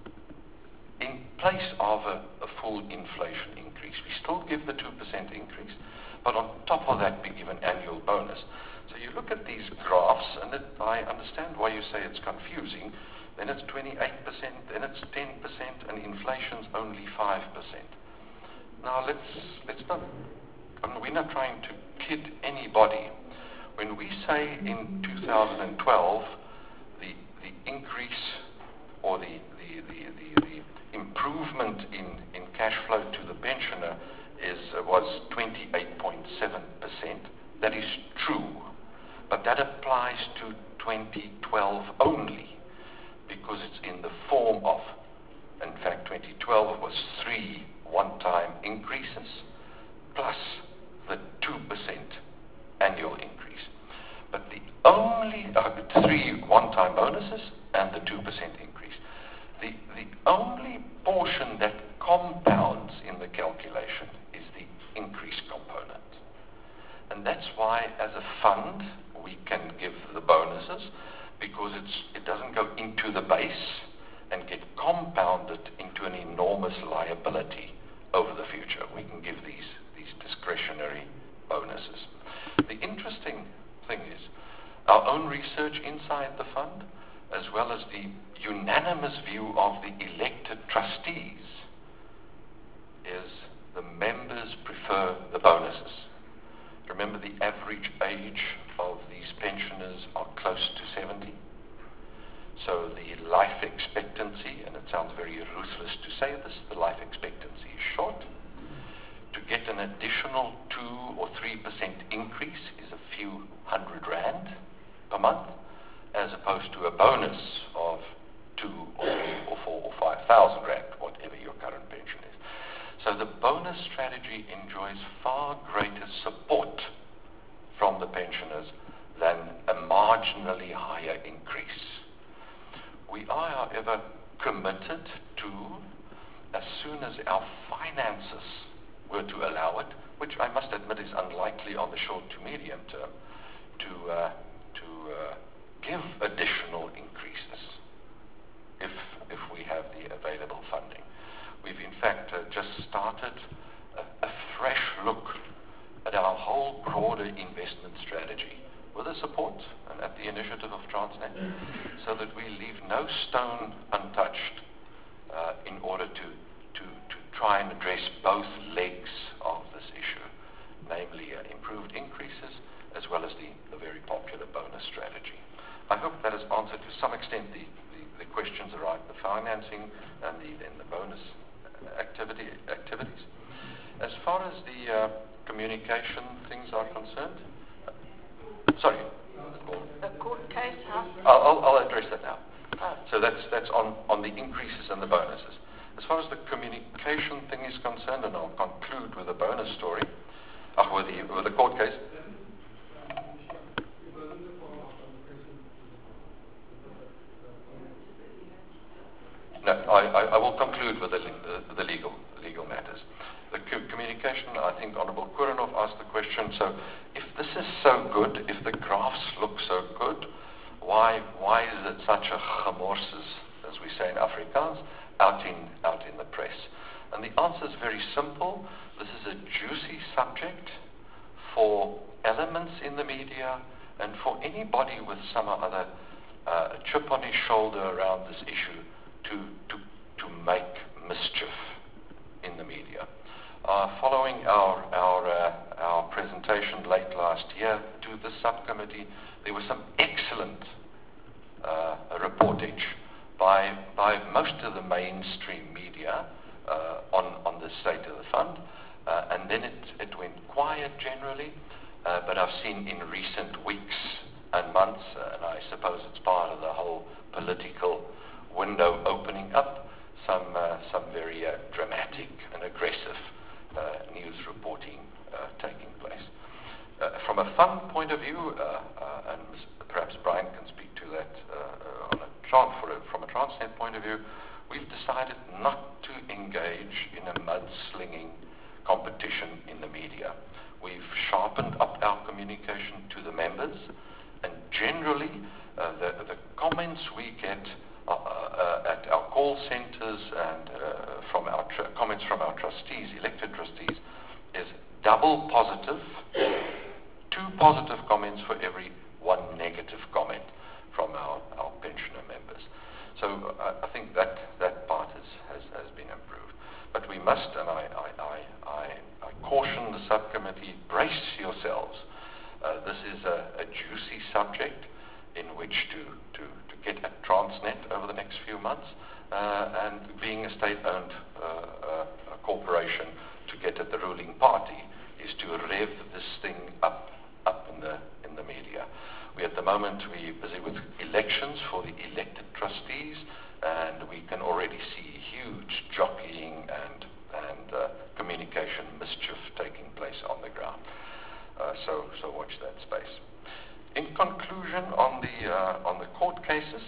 in place of a, a full inflation increase. We still give the two percent increase, but on top of that we give an annual bonus. So you look at these graphs, and it, I understand why you say it's confusing. Then it's twenty-eight percent, then it's ten percent, and inflation's only five percent. Now let's, let's not, I mean, we're not trying to kid anybody. When we say in two thousand twelve, the, the increase or the, the, the, the, the improvement in, in cash flow to the pensioner is, uh, was twenty-eight point seven percent, that is true. But that applies to twenty twelve only, because it's in the form of, in fact, twenty twelve was three one-time increases plus the two percent annual increase. But the only, uh, three one-time bonuses and the two percent increase. The, the only portion that compounds in the calculation is the increase component. And that's why, as a fund, we can give the bonuses, because it's, it doesn't go into the base and get compounded into an enormous liability over the future. We can give these, these discretionary bonuses. The interesting thing is our own research inside the fund, as well as the unanimous view of the elected trustees, is the members prefer the bonuses. Remember, the average age of these pensioners are close to seventy. So the life expectancy, and it sounds very ruthless to say this, the life expectancy is short. To get an additional two or three percent increase is a few hundred rand per month, as opposed to a bonus of two or three or four or five thousand rand, whatever your current pension is. So the bonus strategy enjoys far greater support from the pensioners than a marginally higher increase. We are, however, committed to, as soon as our finances were to allow it, which I must admit is unlikely on the short to medium term, to, uh, to uh, give additional increases if, if we have the available funding. We've in fact uh, just started a, a fresh look at our whole broader investment strategy with the support and at the initiative of Transnet, so that we leave no stone untouched uh, in order to, to, to try and address both legs of this issue, namely uh, improved increases as well as the, the very popular bonus strategy. I hope that has answered to some extent the, the, the questions around the financing and the, and the bonus activity, activities. As far as the uh, communication things are concerned, sorry. The court case, huh? I'll, I'll, I'll address that now. Oh. So that's, that's on, on the increases and the bonuses. As far as the communication thing is concerned, and I'll conclude with a bonus story, uh, with, the, with the court case. No, I, I, I will conclude with the, the, the legal, legal matters. The co communication, I think Honorable Korenhoff asked the question, so if this is so good, if the graphs look so good, why, why is it such a gemors, as we say in Afrikaans, out in, out in the press? And the answer is very simple. This is a juicy subject for elements in the media and for anybody with some other uh, chip on his shoulder around this issue to, to, to make mischief in the media. Uh, following our, our, uh, our presentation late last year to the subcommittee, there was some excellent uh, reportage by, by most of the mainstream media uh, on, on the state of the fund, uh, and then it, it went quiet generally, uh, but I've seen in recent weeks and months, uh, and I suppose it's part of the whole political window opening up, some, uh, some very uh, dramatic and aggressive Uh, news reporting uh, taking place. Uh, from a fund point of view, uh, uh, and perhaps Brian can speak to that uh, on a tran for a, from a Transnet point of view, we've decided not to engage in a mudslinging competition in the media. We've sharpened up our communication to the members, and generally uh, the, the comments we get Uh, uh, at our call centers and uh, from our tr- comments from our trustees, elected trustees, is double positive, two positive comments for every one negative comment from our, our pensioner members. So uh, I think that, that part is, has, has been improved. But we must, and I, I, I, I, I caution the subcommittee, brace yourselves. Uh, this is a, a juicy subject in which to, to, to get at Transnet over the next few months, uh, and being a state-owned uh, uh, corporation, to get at the ruling party is to rev this thing up, up in the in the media. We at the moment we're busy with elections for the elected trustees, and we can already see huge jockeying and and uh, communication mischief taking place on the ground. Uh, so so watch that space. In conclusion, on the uh, on the court cases,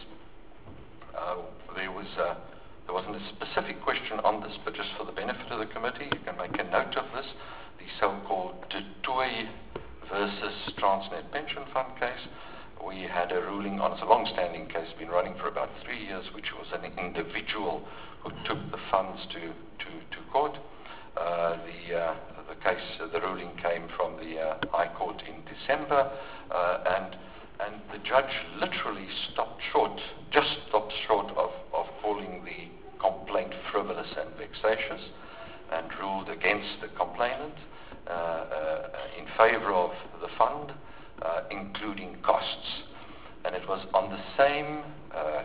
uh, there was uh, there wasn't a specific question on this, but just for the benefit of the committee, you can make a note of this: the so-called Du Toit versus Transnet Pension Fund case. We had a ruling on it's a long-standing case, been running for about three years, which was an individual who took the funds to to, to court. Uh, the uh, the case, uh, the ruling came from the uh, High Court in December, uh, and and the judge literally stopped short, just stopped short of, of calling the complaint frivolous and vexatious, and ruled against the complainant uh, uh, in favor of the fund, uh, including costs. And it was on the same uh,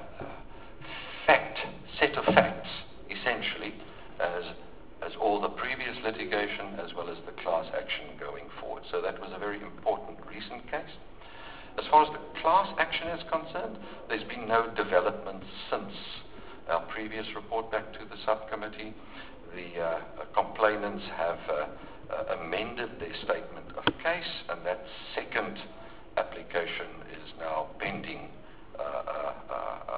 fact, set of facts, essentially, as as all the previous litigation, as well as the class action going forward. So that was a very important recent case. As far as the class action is concerned, there's been no development since our previous report back to the subcommittee. The uh, complainants have uh, uh, amended their statement of case, and that second application is now pending uh, uh, uh,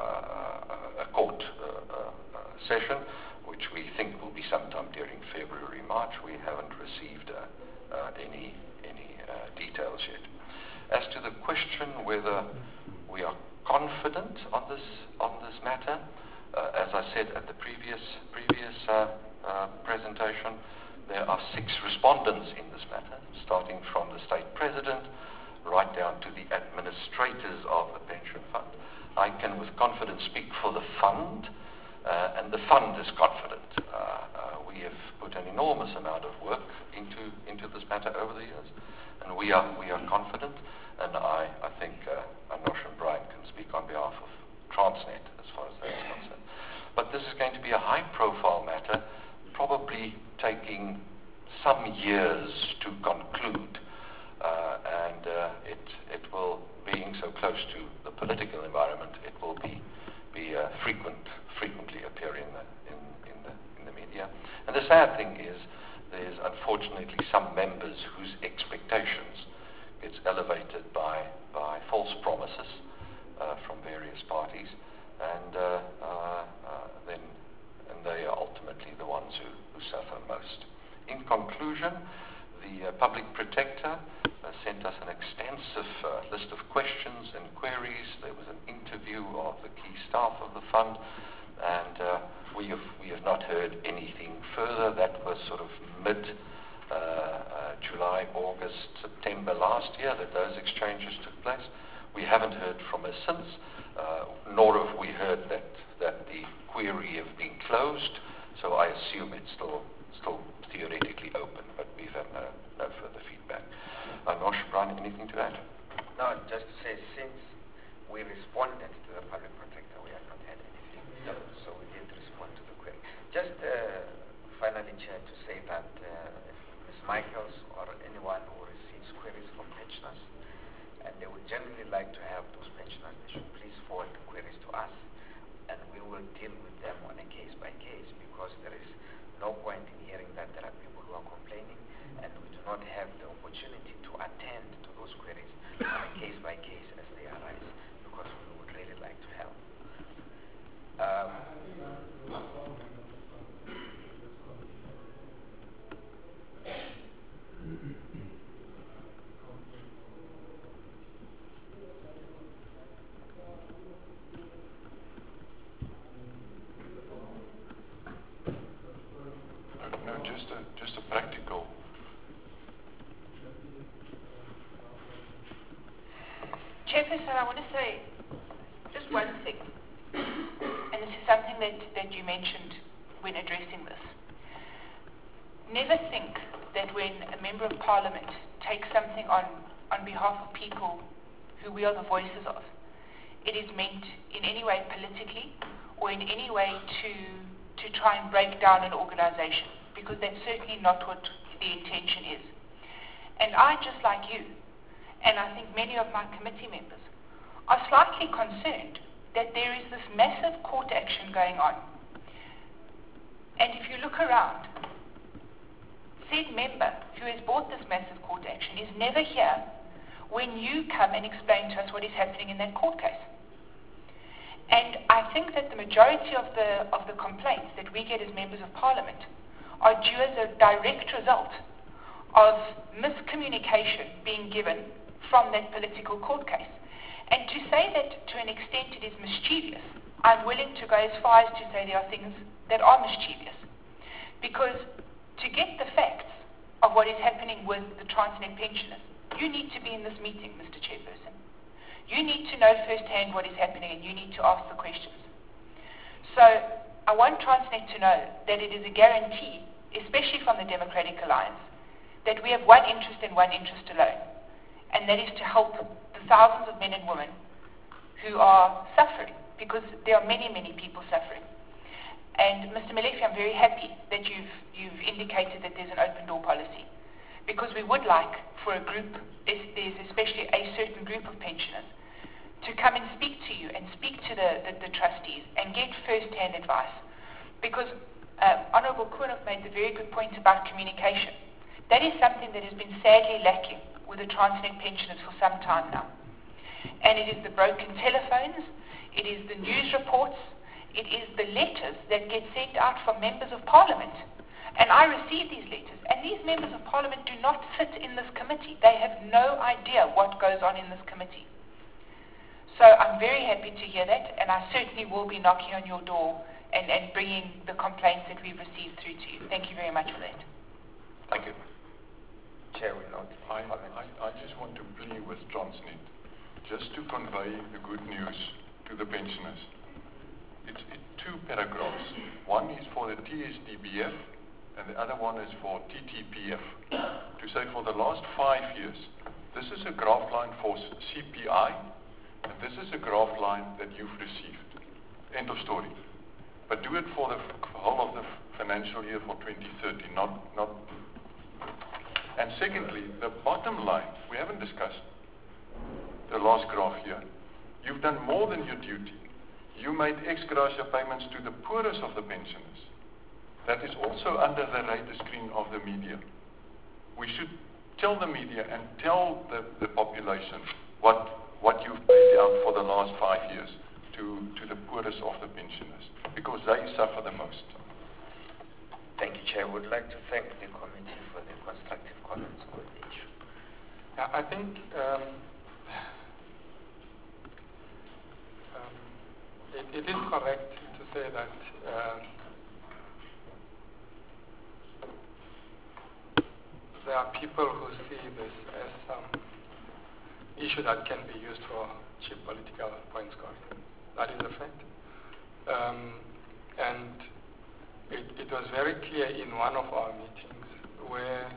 uh, a court uh, uh, session, which we think will be sometime during February, March. We haven't received uh, uh, any any uh, details yet. As to the question whether we are confident on this on this matter, uh, as I said at the previous previous uh, uh, presentation, there are six respondents in this matter, starting from the state president right down to the administrators of the pension fund. I can with confidence speak for the fund. Uh, and the fund is confident. Uh, uh, we have put an enormous amount of work into into this matter over the years, and we are we are confident. And I I think uh, Anosh and Brian can speak on behalf of Transnet as far as that is concerned. But this is going to be a high-profile matter, probably taking some years to conclude, uh, and uh, it it will, being so close to the political environment, it will be be uh, frequent. frequently appear in the, in, in, the, in the media. And the sad thing is there's unfortunately some members whose expectations gets elevated by, by false promises uh, from various parties, and uh, uh, uh, then and they are ultimately the ones who, who suffer most. In conclusion, the uh, public protector uh, sent us an extensive uh, list of questions and queries. There was an interview of the key staff of the fund, and uh, we have we have not heard anything further. That was sort of mid uh, uh, July, August, September last year that those exchanges took place. We haven't heard from her since, uh, nor have we heard that that the query have been closed. So I assume it's still still theoretically open, but we've had no, no further feedback. Anosh, Brian, anything to add? No, just to say, since we responded to the public protector, we have not had anything. No. So we did respond to the query. Just uh, finally, Chair, to say that uh, Miz Michaels or anyone who receives queries from pensioners, and they would generally like to have those pensioners, they should please forward the queries to us, and we will deal with them on a case by case, because there is no point in hearing that there are people who are complaining, and we do not have the opportunity to attend to those queries on a case by case as they arise, because we would really like to help. Um, No, just a just a practical. Chairperson, I want to say just one thing, and this is something that, that you mentioned when addressing this. Never think that when a member of parliament takes something on, on behalf of people who we are the voices of, it is meant in any way politically or in any way to, to try and break down an organization, because that's certainly not what the intention is. And I, just like you, and I think many of my committee members, are slightly concerned that there is this massive court action going on. And if you look around, said member who has brought this massive court action is never here when you come and explain to us what is happening in that court case. And I think that the majority of the, of the complaints that we get as members of parliament are due as a direct result of miscommunication being given from that political court case. And to say that to an extent it is mischievous, I'm willing to go as far as to say there are things that are mischievous. Because to get the facts of what is happening with the Transnet pensioners, you need to be in this meeting, Mister Chairperson. You need to know firsthand what is happening and you need to ask the questions. So I want Transnet to know that it is a guarantee, especially from the Democratic Alliance, that we have one interest and one interest alone, and that is to help the thousands of men and women who are suffering, because there are many, many people suffering. And Mister Molefe, I'm very happy that you've, you've indicated that there's an open door policy, because we would like for a group, if there's especially a certain group of pensioners, to come and speak to you and speak to the, the, the trustees and get first-hand advice. Because uh, Honourable Koornhof made the very good point about communication. That is something that has been sadly lacking with the Transnet pensioners for some time now. And it is the broken telephones, it is the news reports, it is the letters that get sent out from members of parliament. And I receive these letters, and these members of parliament do not sit in this committee. They have no idea what goes on in this committee. So I'm very happy to hear that, and I certainly will be knocking on your door and, and bringing the complaints that we've received through to you. Thank you very much for that. Thank you. Chair will not. I, I, I just want to plea with Transnet, just to convey the good news to the pensioners. It's in two paragraphs. One is for the T S D B F, and the other one is for T T P F. To say for the last five years, this is a graph line for C P I, and this is a graph line that you've received. End of story. But do it for the whole of the financial year for twenty thirteen, not, not. And secondly, the bottom line, we haven't discussed the last graph here. You've done more than your duty. You made ex gratia payments to the poorest of the pensioners. That is also under the radar screen of the media. We should tell the media and tell the, the population what, what you've paid out for the last five years to, to the poorest of the pensioners, because they suffer the most. Thank you, Chair. I would like to thank the committee for the constructive comments on the issue. Yeah, I think um, um, it, it is correct to say that uh, there are people who see this as some issue that can be used for cheap political point scoring. That is a fact. Um, and it, it was very clear in one of our meetings where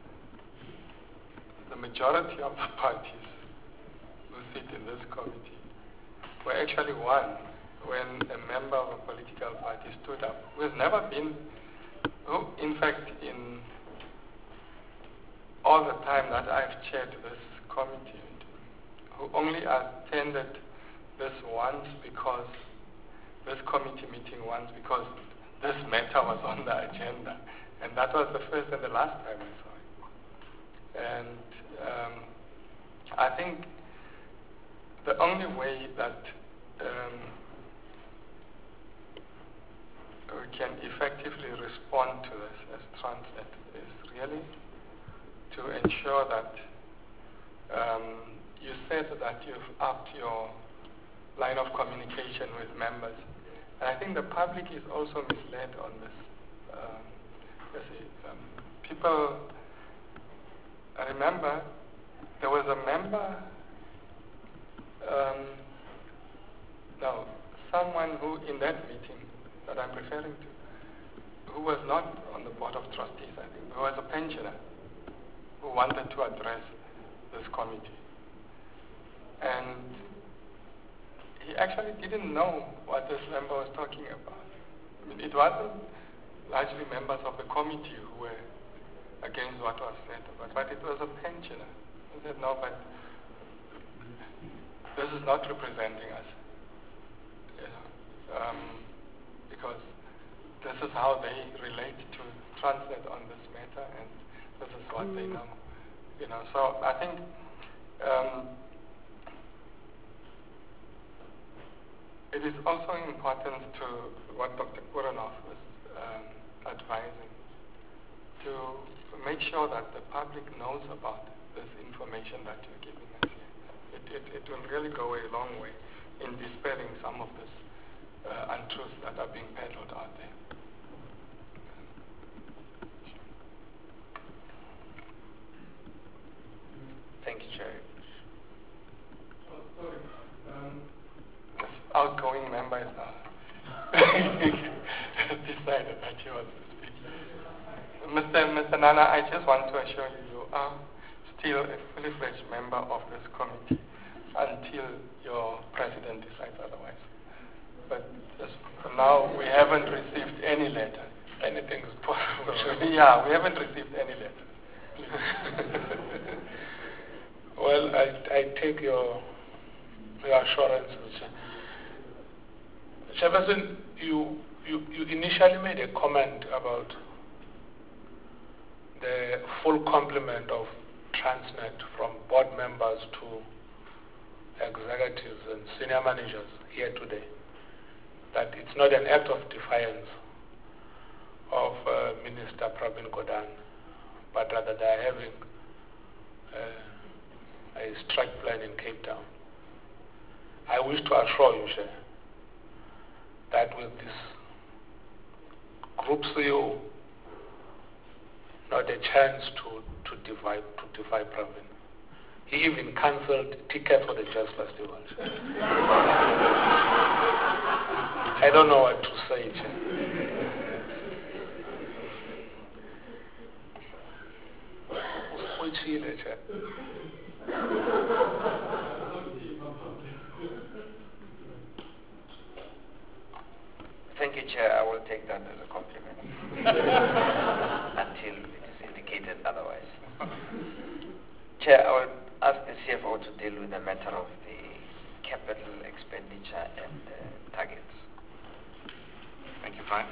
the majority of the parties who sit in this committee were actually won when a member of a political party stood up, who has never been, who in fact in all the time that I've chaired this committee, who only attended this once because, this committee meeting once because this matter was on the agenda. And that was the first and the last time I saw it. And um, I think the only way that um, we can effectively respond to this as Transnet is really to ensure that um, you said that you've upped your line of communication with members. And I think the public is also misled on this. Um, you see, um, people, I remember there was a member, um, no, someone who in that meeting that I'm referring to, who was not on the board of trustees, I think, who was a pensioner, who wanted to address this committee. And he actually didn't know what this member was talking about. I mean, it wasn't largely members of the committee who were against what was said, but, but it was a pensioner. He said, no, but this is not representing us. You know, um, because this is how they relate to Transnet on this matter, and this is what they know. You know, so I think um, it is also important to what Doctor Kuranov was um, advising, to make sure that the public knows about this information that you're giving us here. It, it, it will really go a long way in dispelling some of this uh, untruths that are being peddled out there. Thank you, Chair. Oh, sorry. Um, this outgoing member is now decided that he wants to speak. Mister Mister Nana, I just want to assure you, you are still a fully fledged member of this committee until your president decides otherwise. But just for now, we haven't received any letter. Anything is possible. Yeah, we haven't received any letter. Well, I, I take your, your assurances. Chairperson, you, you, you initially made a comment about the full complement of Transnet from board members to executives and senior managers here today, that it's not an act of defiance of uh, Minister Pravin Gordhan, but rather they are having uh, a strike plan in Cape Town. I wish to assure you, Chair, that with this group C E O, not a chance to, to defy to defy Pravin. He even cancelled tickets for the Jazz Festival. I don't know what to say, Chair. Uchile, Chair. Thank you, Chair. I will take that as a compliment until it is indicated otherwise. Chair, I will ask the C F O to deal with the matter of the capital expenditure and uh, targets. Thank you, Brian.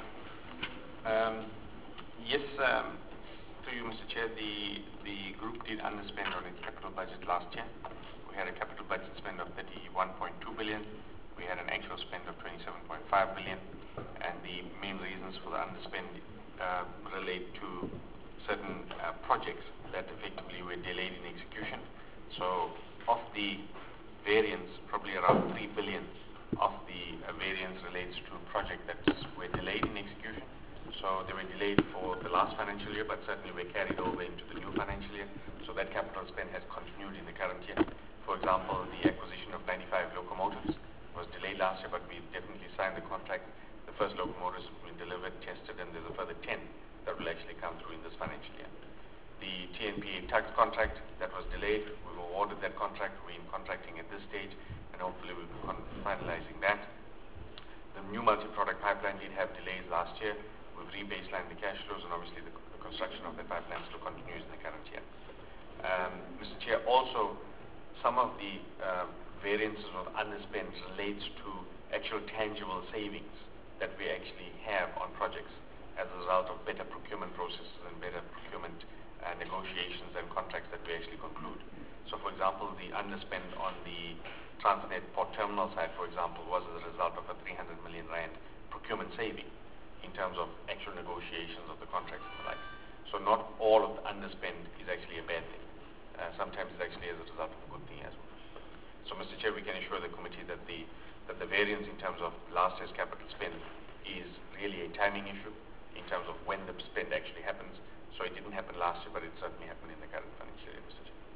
Um, yes, um, to you, Mister Chair, the, the group did underspend on its capital budget last year. We had a capital budget spend of thirty-one point two billion. We had an actual spend of twenty-seven point five billion. And the main reasons for the underspend uh, relate to certain uh, projects that effectively were delayed in execution. So of the variance, probably around three billion of the uh, variance relates to projects that were delayed in execution. So they were delayed for the last financial year, but certainly were carried over into the new financial year. So that capital spend has continued in the current year. For example, the acquisition of ninety-five locomotives was delayed last year, but we definitely signed the contract. The first locomotives have been delivered, tested, and there's a further ten that will actually come through in this financial year. The T N P A tax contract that was delayed, we've awarded that contract. We're in contracting at this stage, and hopefully we'll be finalizing that. The new multi-product pipeline did have delays last year. We've re-baselined the cash flows, and obviously the, the construction of the pipeline still continues in the current year. Um, Mister Chair, also some of the uh, variances of underspend relates to actual tangible savings that we actually have on projects as a result of better procurement processes and better procurement uh, negotiations and contracts that we actually conclude. So, for example, the underspend on the Transnet Port Terminal side, for example, was as a result of a three hundred million rand procurement saving in terms of actual negotiations of the contracts and the like. So not all of the underspend is actually a bad thing. Uh, sometimes it's actually as a result of a good thing as well. So, Mister Chair, we can assure the committee that the that the variance in terms of last year's capital spend is really a timing issue in terms of when the spend actually happens. So it didn't happen last year, but it certainly happened in the current financial year, Mister Chair.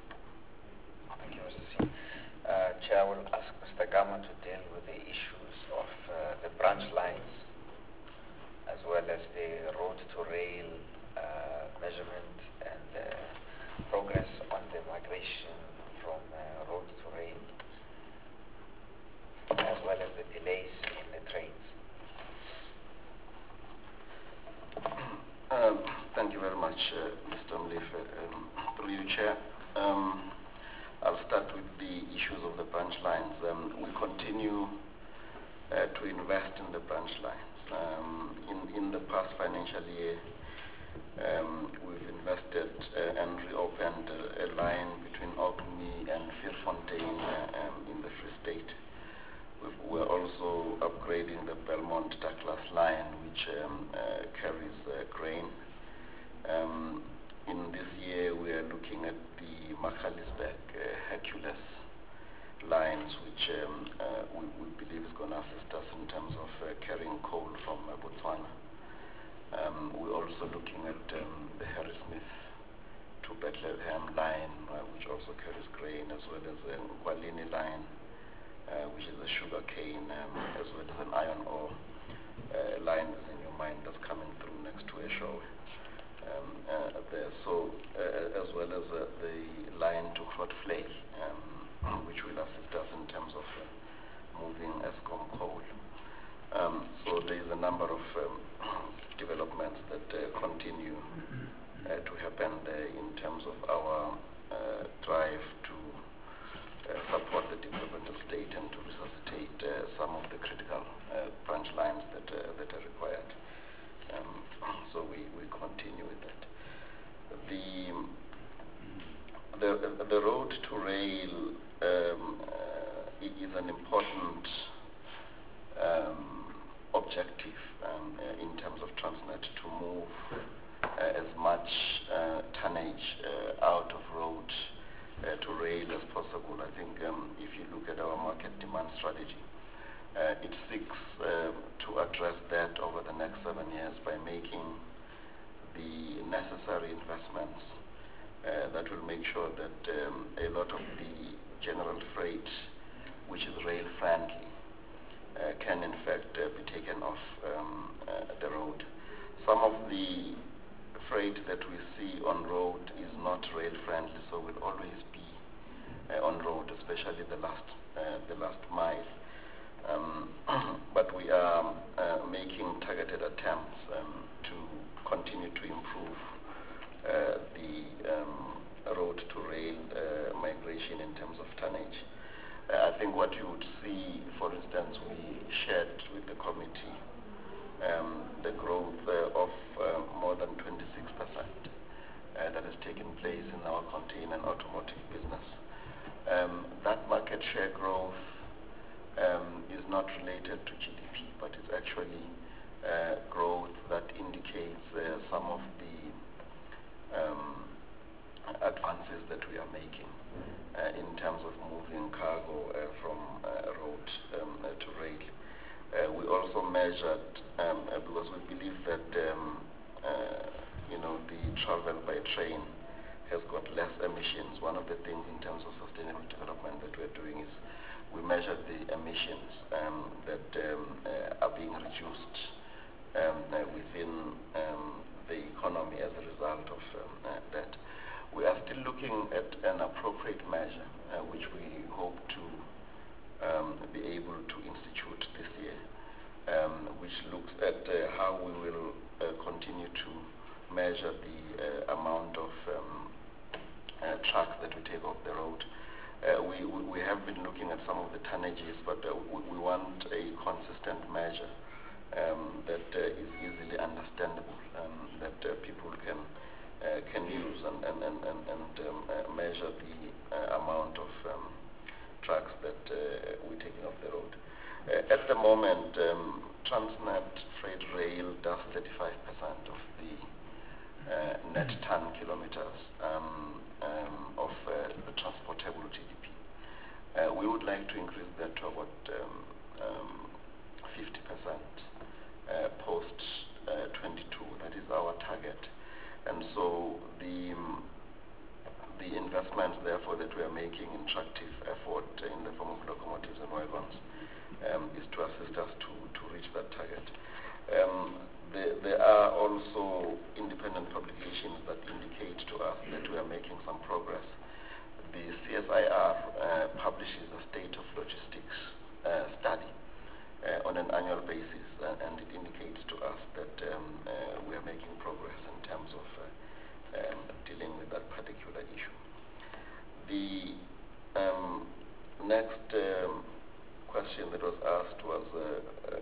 Thank you, Mister Singh. Uh, Chair, I will ask Mister Gama to deal with the issues of uh, the branch lines as well as the road to rail uh, measurement and uh, progress on the migration from uh, road to rail, as well as the delays in the trains. Um, thank you very much, uh, Mister Mlefe. Um, through you, Chair. Um, I'll start with the issues of the branch line. to invest in the branch lines. Um, in, in the past financial year, um, we've invested uh, and reopened uh, a line between Orkney and Vierfontein uh, um, in the Free State. We've, we're also upgrading the Belmont Douglas line, which um, uh, carries uh, grain. Um, in this year, we are looking at the Magaliesberg uh, Hercules lines, which um, uh, we, we believe is going to assist us in terms of uh, carrying coal from uh, Botswana. Um, we're also looking at um, the Harrismith to Bethlehem line, uh, which also carries grain, as well as the Nkwalini line, uh, which is a sugar cane, um, as well as an iron ore uh, line in your mind that's coming through next to Eshowe. Um, uh, there. So, uh, as well as uh, the line to Groote Vlei, um, which will assist us in terms of uh, moving Eskom coal. Um, so there is a number of um, developments that uh, continue uh, to happen there in terms of our uh, drive to uh, support the developmental state and to resuscitate uh, some of the critical uh, branch lines that, uh, that are required. Um, so we, we continue with that. The, the, the road to rail um, uh, is an important um, objective um, uh, in terms of Transnet to move uh, as much uh, tonnage uh, out of road uh, to rail as possible. I think um, if you look at our market demand strategy, Uh, it seeks uh, to address that over the next seven years by making the necessary investments uh, that will make sure that um, a lot of the general freight, which is rail friendly, uh, can in fact uh, be taken off um, uh, the road. Some of the freight that we see on road is not rail friendly, so will always be uh, on road, especially the last uh, the last mile. Um, but we are uh, making targeted attempts um, to continue to improve uh, the um, road to rail uh, migration in terms of tonnage. Uh, I think what you would see, for instance, we shared with the committee um, the growth uh, of uh, more than twenty-six percent uh, that has taken place in our container and automotive business. Um, that market share growth Um, is not related to G D P, but it's actually uh, growth that indicates uh, some of the um, advances that we are making uh, in terms of moving cargo uh, from uh, road um, uh, to rail. Uh, we also measured, um, uh, because we believe that um, uh, you know, the travel by train has got less emissions. One of the things in terms of sustainable development that we're doing is we measured the emissions um, that um, uh, are being reduced um, uh, within um, the economy as a result of um, uh, that. We are still looking at an appropriate measure, uh, which we hope to um, be able to institute this year, um, which looks at uh, how we will uh, continue to measure the uh, amount of um, uh, trucks that we take off the road. Uh, we, we, we have been looking at some of the tonnages, but uh, we, we want a consistent measure um, that uh, is easily understandable, um, that uh, people can uh, can use and, and, and, and, and um, uh, measure the uh, amount of um, trucks that uh, we're taking off the road. Uh, at the moment, um, Transnet Freight Rail does thirty-five percent of the uh, net ton kilometers um, um, of uh, the transportable G D P. Uh, we would like to increase that to about um, um, fifty percent uh, post uh, twenty-two. That is our target. And so the um, the investments, therefore, that we are making in tractive effort in the form of locomotives and wagons um, is to assist us to, to reach that target. Um, there, there are also independent publications that indicate to us that we are making some progress. The C S I R uh, publishes a state of logistics uh, study uh, on an annual basis, uh, and it indicates to us that um, uh, we are making progress in terms of uh, um, dealing with that particular issue. The um, next um, question that was asked was uh, uh,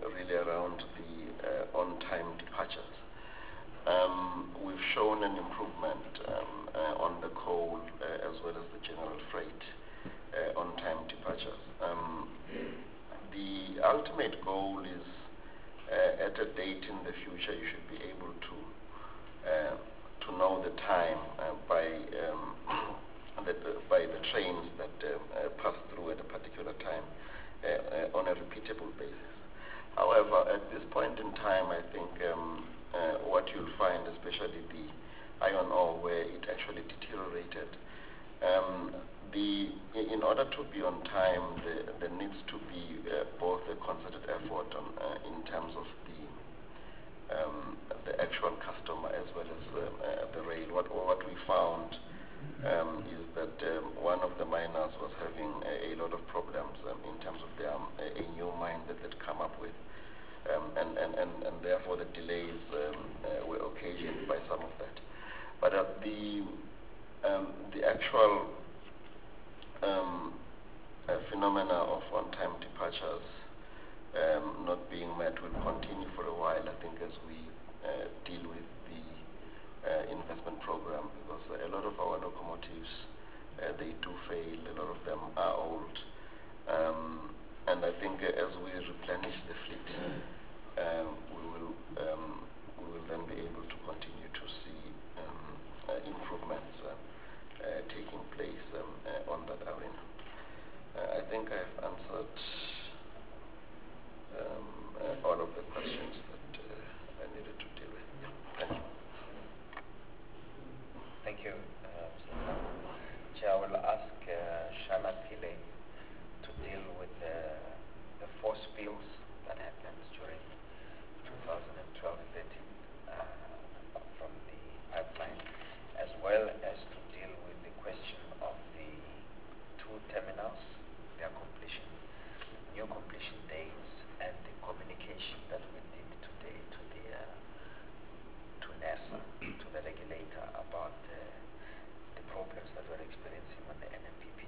improvement um, uh, on the coal uh, as well as the general freight uh, on-time departures. Um, the ultimate goal is uh, at a date in the future you should be able to uh, to know the time uh, by um, the, by the trains that uh, uh, pass through at a particular time uh, uh, on a repeatable basis. However, at this point in time, I think um, uh, what you'll find, especially the iron ore, where it actually deteriorated, um, the in order to be on time, the, there needs to be uh, both a concerted effort on, uh, in terms of the um, the actual customer as well as uh, uh, the rail. What what we found um, is that um, one of the miners was having a, a lot of problems um, in terms of their um, a, a new mine that they'd come up with, um, and, and, and, and therefore the delays um, uh, were occasioned by some of that. But uh, the um, the actual um, uh, phenomena of on-time departures um, not being met will continue for a while, I think, as we uh, deal with the uh, investment program, because uh, a lot of our locomotives, uh, they do fail, a lot of them are old, um, and I think uh, as we replenish the fleet, um, we will um, we will then be able to continue to see um, uh, improvements uh, uh, taking place um, uh, on that arena. Uh, I think I've answered um, uh, all of the questions that uh, I needed to deal with. Yeah. Thank you. Thank you, uh, Mister Sam. Chair, I will ask uh, Shana Pillay to deal with uh, the four spills that happened during twenty twelve thirteen uh, from the pipeline, as well as to deal with the question of the two terminals, their completion, new completion dates, and the communication that we did today to the uh, to NERSA, to the regulator, about uh, the problems that we're experiencing on the N M P P.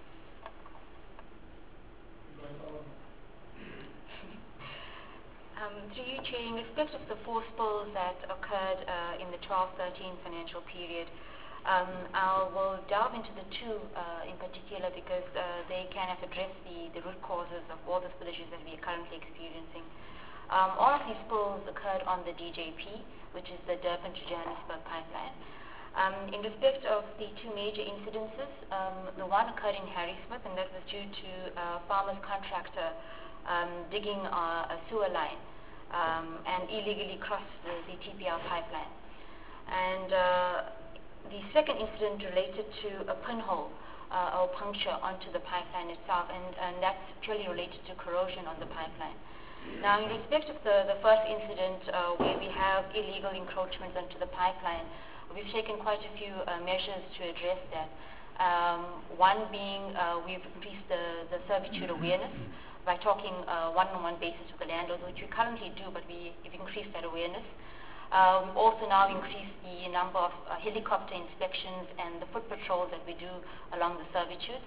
Um, through you, Chair, in respect of the four spills that occurred uh, in the twelve thirteen financial period, um, I will delve into the two uh, in particular because uh, they kind of address the, the root causes of all the spillages that we are currently experiencing. Um, all of these spills occurred on the D J P, which is the Durban to Johannesburg pipeline. Um, in respect of the two major incidences, um, the one occurred in Harrismith, and that was due to a farmer's contractor um, digging uh, a sewer line um, and illegally crossed the, the T P L pipeline. And uh, the second incident related to a pinhole uh, or puncture onto the pipeline itself, and, and that's purely related to corrosion on the pipeline. Now, in respect of the, the first incident uh, where we have illegal encroachments onto the pipeline, we've taken quite a few uh, measures to address that. Um, one being uh, we've increased the, the servitude awareness by talking uh, one-on-one basis with the landlords, which we currently do, but we, we've increased that awareness. Uh, we've also now increased the number of uh, helicopter inspections and the foot patrols that we do along the servitudes.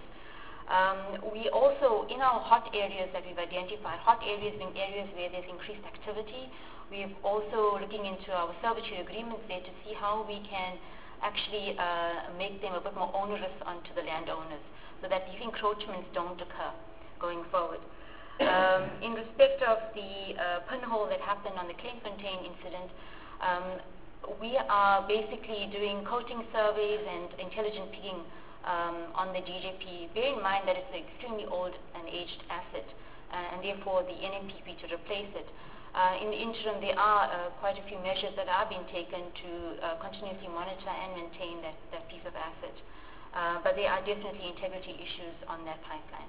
Um, we also, in our hot areas that we've identified, hot areas being areas where there's increased activity, we've also looking into our servitude agreements there to see how we can actually uh, make them a bit more onerous onto the landowners so that these encroachments don't occur going forward. Um, in respect of the uh, pinhole that happened on the Kleinfontein incident, um, we are basically doing coating surveys and intelligent pigging Um, on the D J P. Bear in mind that it's an extremely old and aged asset, uh, and therefore the N M P P to replace it. Uh, in the interim, there are uh, quite a few measures that are being taken to uh, continuously monitor and maintain that, that piece of asset. Uh, but there are definitely integrity issues on that pipeline.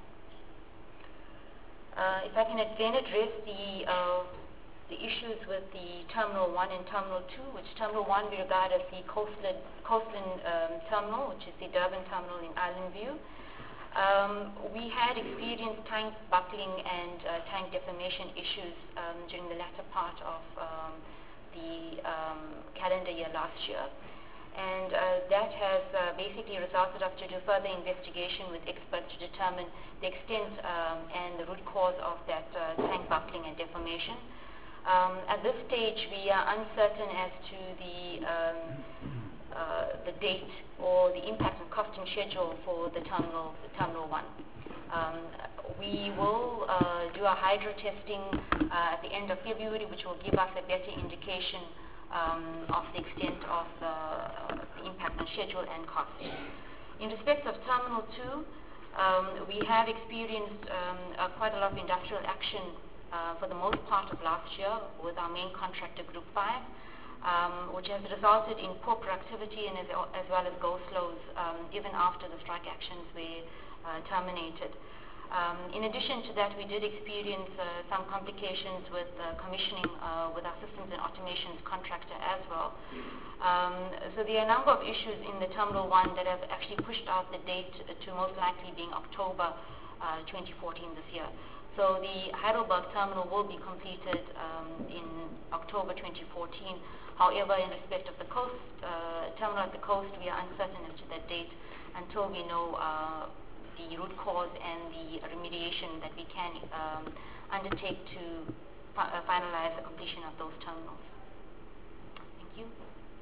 Uh, if I can then address the uh, the issues with the Terminal one and Terminal two, which Terminal one we regard as the Coastland, Coastland um, Terminal, which is the Durban Terminal in Island View. Um, we had experienced tank buckling and uh, tank deformation issues um, during the latter part of um, the um, calendar year last year. And uh, that has uh, basically resulted us to do further investigation with experts to determine the extent um, and the root cause of that uh, tank buckling and deformation. Um, at this stage, we are uncertain as to the um, uh, the date or the impact and costing schedule for the terminal, the terminal one. Um, we will uh, do a hydro testing uh, at the end of February, which will give us a better indication um, of the extent of uh, the impact on schedule and cost. In respect of Terminal two, um, we have experienced um, uh, quite a lot of industrial action uh, for the most part of last year with our main contractor, Group five, um, which has resulted in poor productivity and as, as well as go-slows um, even after the strike actions were uh, terminated. Um, in addition to that, we did experience uh, some complications with uh, commissioning uh, with our systems and automations contractor as well. Um, so there are a number of issues in the Terminal one that have actually pushed out the date to most likely being October uh, twenty fourteen this year. So the Heidelberg terminal will be completed um, in October twenty fourteen. However, in respect of the coast, uh, terminal at the coast, we are uncertain as to that date until we know uh, the root cause and the remediation that we can um, undertake to fi uh, finalize the completion of those terminals. Thank you.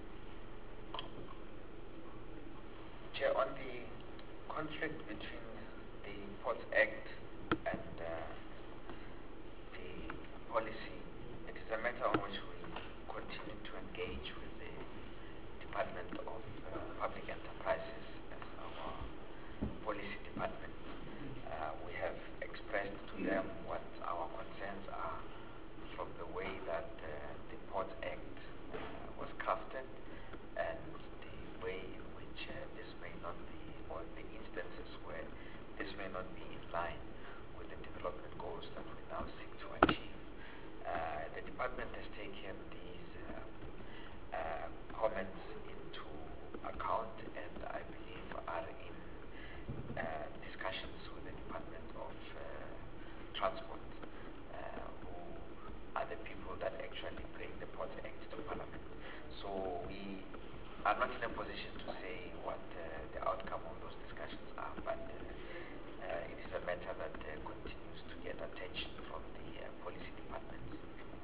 Chair, on the conflict between the Ports Act and uh, the policy, it is a matter on which we continue to engage with the Department of uh, Public Enterprises as our policy department. Uh, we have expressed to them what our concerns are from the way that uh, the Ports Act uh, was crafted and the way in which uh, this may not be, or the instances where this may not be in line with the development goals that we now seek to achieve. Uh, the department has taken these uh, uh, comments into account and I believe are in uh, discussions with the Department of uh, Transport, uh, who are the people that actually bring the Ports Act to Parliament. So we are not in a position to say what uh, the outcome of those discussions are, but uh, uh, it is a matter that uh, continues to get attention from the uh, policy departments.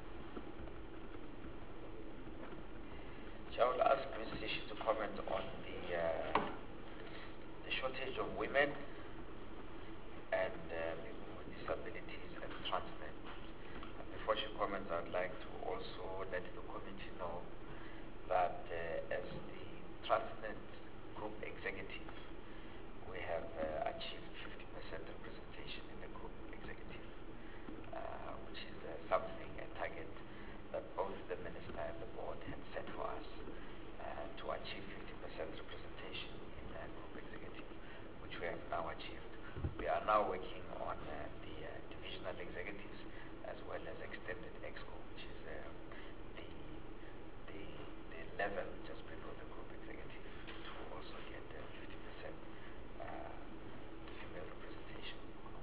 So I will ask Miz Sishi to comment on the, uh, the shortage of women and uh, people with disabilities and Transnet. And before she comments, I would like to also let the committee know that uh, as the Transnet Group Executive, we have uh, achieved fifty percent representation in the Group Executive, uh, which is uh, something, a target that both the Minister and the Board had set for us uh, to achieve fifty percent representation in the Group Executive, which we have now achieved. We are now working on uh, the uh, divisional executives as well as extended exco, which is uh, the, the, the level just below the Group Executive, to also get uh, fifty percent uh, female representation.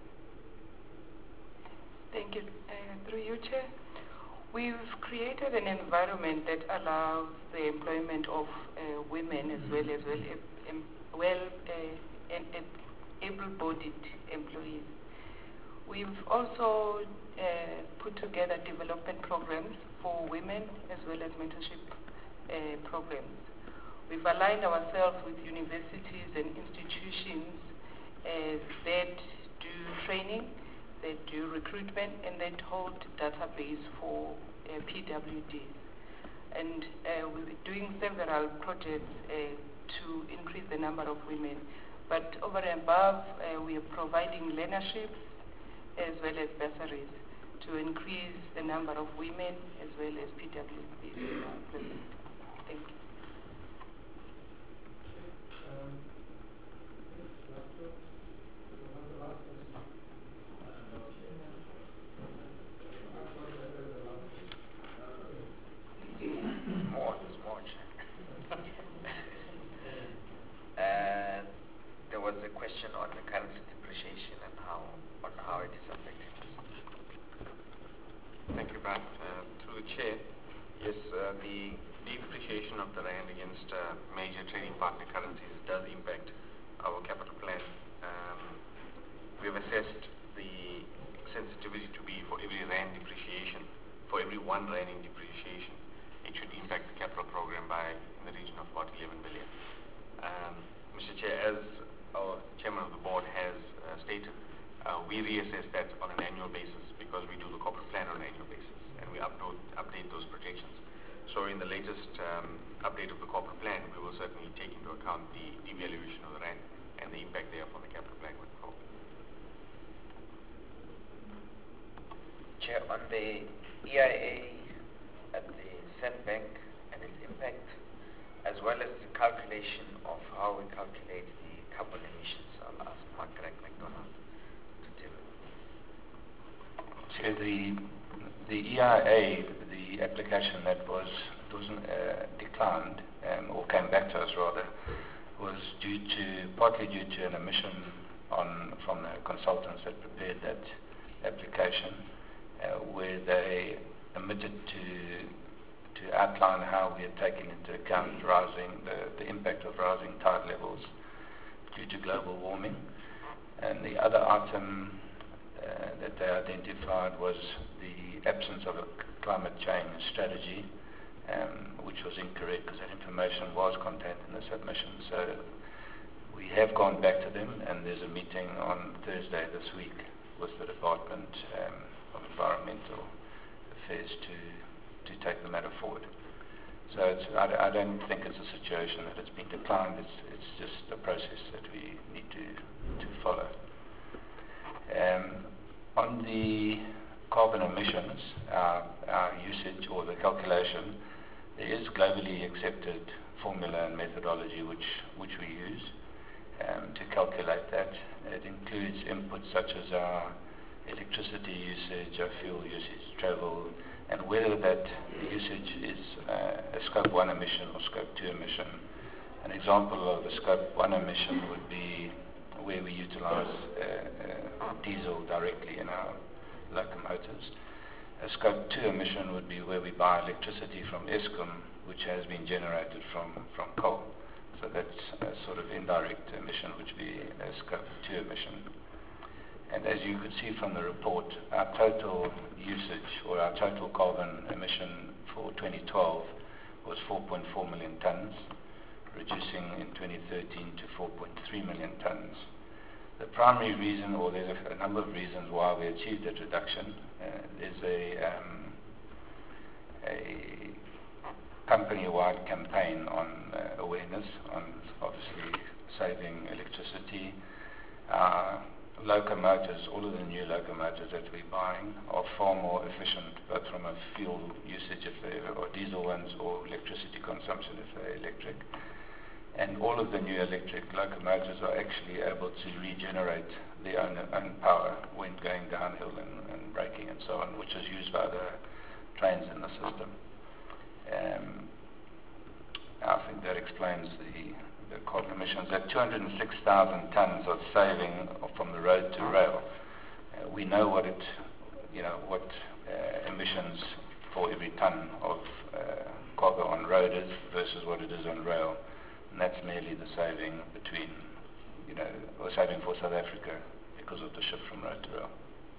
Thank you. Uh, through you, Chair. We've created an environment that allows the employment of uh, women as well as well, um, well uh, and, and able-bodied employees. We've also uh, put together development programs for women as well as mentorship uh, programs. We've aligned ourselves with universities and institutions uh, that do training, that do recruitment, and that hold database for uh, P W Ds. And uh, we'll be doing several projects uh, to increase the number of women. But over and above, uh, we are providing learnerships as well as bursaries to increase the number of women as well as P W Ds uh, present. Thank you. More, there's more. uh, there was a question on the currency depreciation and how on how it is affecting us. Thank you, Brad. Uh, through the chair, yes, uh, the depreciation of the rand against uh, major trading partner currencies does impact our capital plan. Um, we have assessed the sensitivity to be for every rand depreciation, for every one rand in depreciation, it should impact the capital program by in the region of about eleven billion. update of the corporate plan, we will certainly take into account the devaluation of the rand and the impact there on the capital plan going forward. Chair, on the E I A at the Central Bank and its impact, as well as the calculation of how we calculate the carbon emissions, I'll ask Mark Greg McDonald to deal with. Chair, the, the E I A, the application that was, was uh, declined, um, or came back to us rather, was due to, partly due to an omission on, from the consultants that prepared that application, uh, where they omitted to to outline how we had taken into account rising the, the impact of rising tide levels due to global warming. And the other item uh, that they identified was the absence of a climate change strategy, um, which was incorrect because that information was contained in the submission. So we have gone back to them, and there's a meeting on Thursday this week with the Department um, of Environmental Affairs to to take the matter forward. So it's, I, I don't think it's a situation that it's been declined. It's, it's just a process that we need to, to follow. Um, on the carbon emissions, our, our usage or the calculation, there is globally accepted formula and methodology which, which we use um, to calculate that. It includes inputs such as our electricity usage, our fuel usage, travel, and whether that usage is uh, a scope one emission or scope two emission. An example of a scope one emission would be where we utilize uh, uh, diesel directly in our locomotives. A scope two emission would be where we buy electricity from Eskom, which has been generated from, from coal. So that's a sort of indirect emission, which would be a scope two emission. And as you could see from the report, our total usage or our total carbon emission for twenty twelve was four point four million tons, reducing in twenty thirteen to four point three million tons. The primary reason, or there's a, a number of reasons why we achieved that reduction, uh, there's a, um, a company-wide campaign on uh, awareness, on obviously saving electricity. Uh, Locomotives, all of the new locomotives that we're buying are far more efficient, both from a fuel usage if they are diesel ones or electricity consumption if they're electric. And all of the new electric locomotives are actually able to regenerate their own, own power when going downhill and, and braking and so on, which is used by the trains in the system. Um, I think that explains the the carbon emissions. At two hundred six thousand tons of saving from the road to rail, uh, we know what it, you know, what uh, emissions for every ton of uh, cargo on road is versus what it is on rail, and that's merely the saving between, you know, or saving for South Africa because of the shift from road to rail.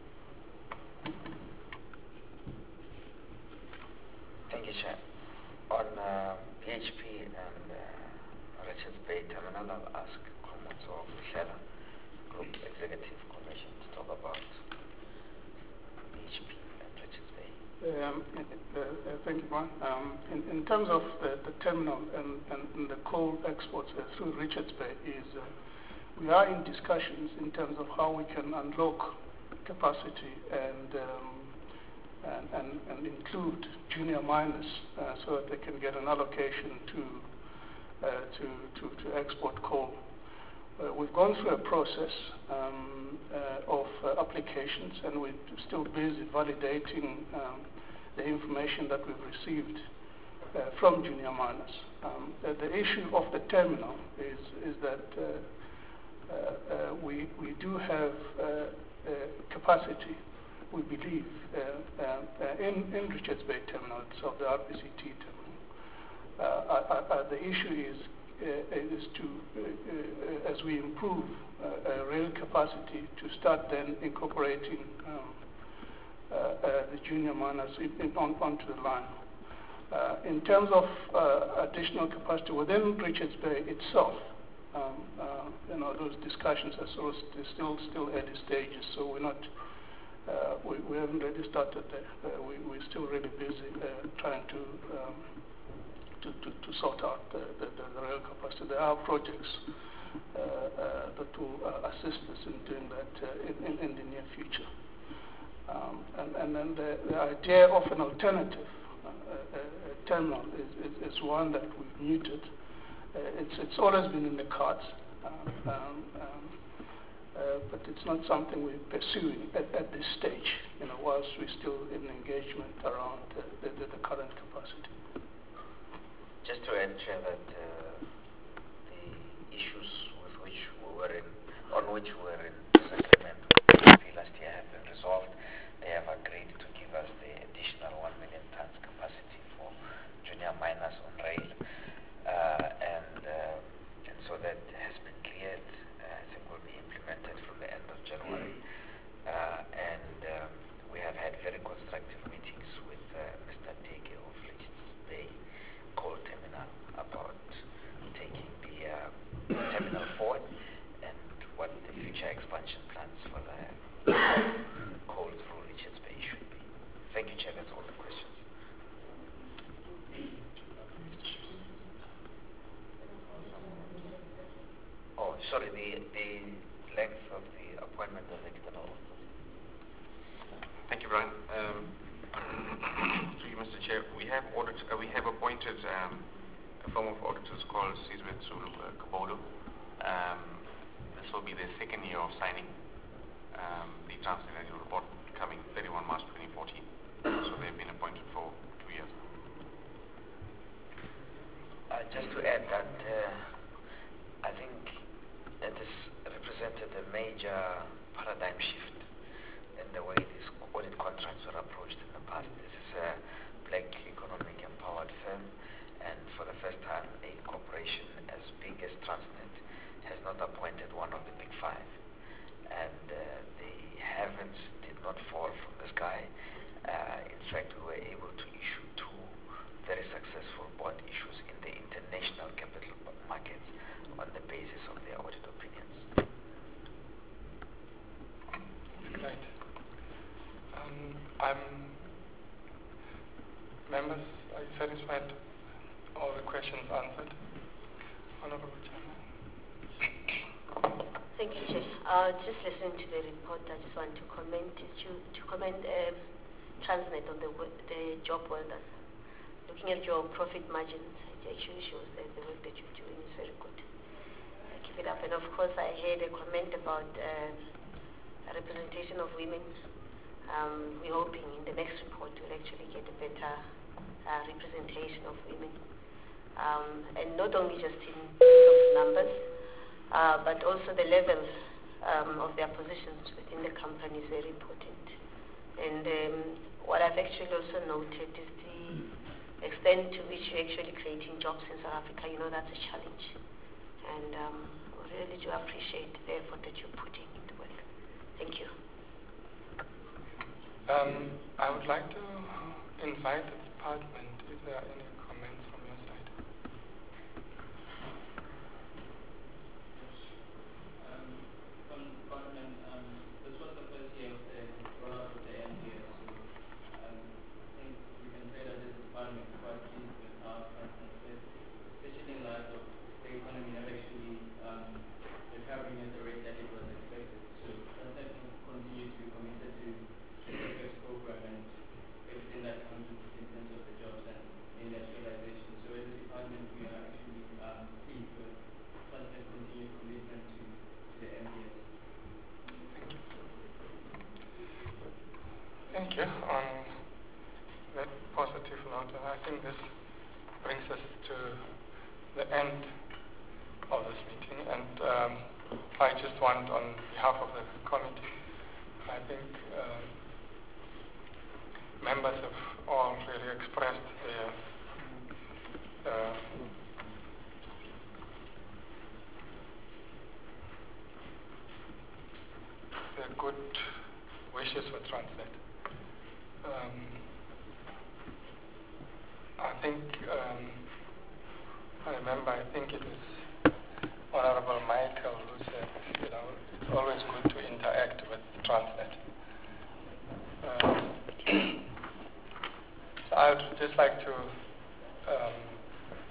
Thank you, Chair. On uh, P H P and uh, Richards Bay Terminal, I'll ask comments of Shella Group Executive Commission to talk about P H P and Richards Bay. Um, uh, uh, thank you, Mark. Um, in, in terms of the, the terminal and, and, and the coal exports uh, through Richards Bay, is uh, we are in discussions in terms of how we can unlock capacity and um, and, and, and include junior miners uh, so that they can get an allocation to uh, to, to, to export coal. Uh, we've gone through a process um, uh, of uh, applications, and we're still busy validating um, the information that we've received uh, from junior miners. Um, the, the issue of the terminal is, is that uh, uh, uh, we, we do have uh, uh, capacity, we believe, uh, uh, uh, in, in Richards Bay Terminal itself, the R P C T terminal. Uh, uh, uh, the issue is uh, is to, uh, uh, as we improve uh, uh, rail capacity, to start then incorporating um, uh, uh, the junior miners in, in, on, onto the line. Uh, in terms of uh, additional capacity within Richards Bay itself, um, uh, you know, those discussions are sort of st still still early stages, so we're not. Uh, we, we haven't really started there. Uh, we, we're still really busy uh, trying to um, to, to, to sort out the, the, the rail capacity. There are projects uh, uh, that will uh, assist us in doing that uh, in, in, in the near future. Um, and, and then the, the idea of an alternative uh, a, a terminal is, is, is one that we've mooted. Uh, it's, it's always been in the cards, um, um, um, uh, but it's not something we're pursuing at, at this stage, you know, whilst we're still in engagement around uh, the, the, the current capacity. Just to add, Chair, that uh, the issues with which we were in, on which we were in disagreement with the P P last year have been resolved. They have agreed to give us the additional one million tons capacity for junior miners on rail, uh, and uh, and so that has been cleared. Uh, I think will be implemented from the end of January, uh, and um, we have had very constructive meetings with uh, Mister Teke of Richards Bay Coal Terminal about taking the uh, terminal forward and what the future expansion plans for the coal through Richards Bay should be. Thank you, Chair. That's all the questions. Oh, sorry, the, the length of the appointment of external officers. Thank you, Brian. Um, through you, Mister Chair, we have audit, uh, we have appointed um, a firm of auditors called Sizwe Tsulu uh, Kabodo. Um, this will be their second year of signing um, the Transnet Annual Report, coming thirty-first of March twenty fourteen. So they've been appointed for two years. Uh, just to add that, uh, I think that this represented a major paradigm shift in the way these audit contracts were approached in the past. This is a black economic empowered firm, and for the first time, a corporation as big as Transnet has not appointed one of the big five. And uh, the heavens did not fall from the sky. Uh, in fact, we were able to issue two very successful bond issues in the international capital markets on the basis of their audit opinions. Right. Um, I'm members, are you satisfied? All the questions answered. Honorable Chairman. Thank you, Chair. Uh, just listening to the report, I just want to comment to, to comment um, Transnet on the the job well done. Looking at your profit margins, it actually shows that the work that you're doing is very good. Uh, keep it up. And of course, I heard a comment about uh, a representation of women. Um, we're hoping in the next report we'll actually get a better uh, representation of women. Um, and not only just in terms of numbers, uh, but also the level um, of their positions within the company is very important. And um, what I've actually also noted is the extent to which you're actually creating jobs in South Africa. You know, that's a challenge. And um, we really do appreciate the effort that you're putting into work. Thank you. Um, I would like to invite the department if there are any comments from your side. Um, from Department, um, this was the first year of the rollout of the N P S, so um, I think we can say that this department is quite pleased with how Transnet is, especially in light of the economy not actually um, recovering at the rate that it was expected. So Transnet will continue to be committed to the CAPEX program and everything that comes with it in terms of the jobs and industrialization. So as a department, we are actually um, pleased with Transnet's continued commitment to, to the M P S. Thank you. On that positive note, I think this brings us to the end of this meeting, and um, I just want, on behalf of the committee, I think uh, members have all really expressed their uh, their good wishes for Transnet. Um, I think, um, I remember, I think it was Honorable Michael who said, you know, it's always good to interact with Transnet. Um, so I would just like to um,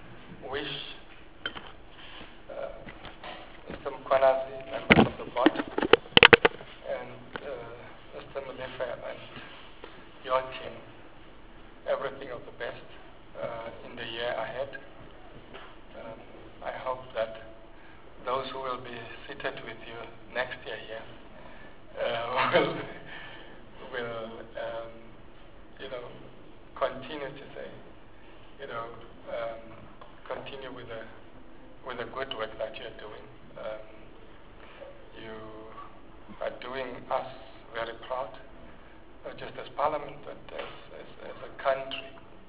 Kwanazi, members of the board, and uh, Mister Malefe and your team, everything of the best uh, in the year ahead. Um, I hope that those who will be seated with you next year here uh, will, will um, you know, continue to say, you know, um, continue with the with the good work that you're doing. Um, you are doing us very proud, not just as Parliament, but as, as, as a country.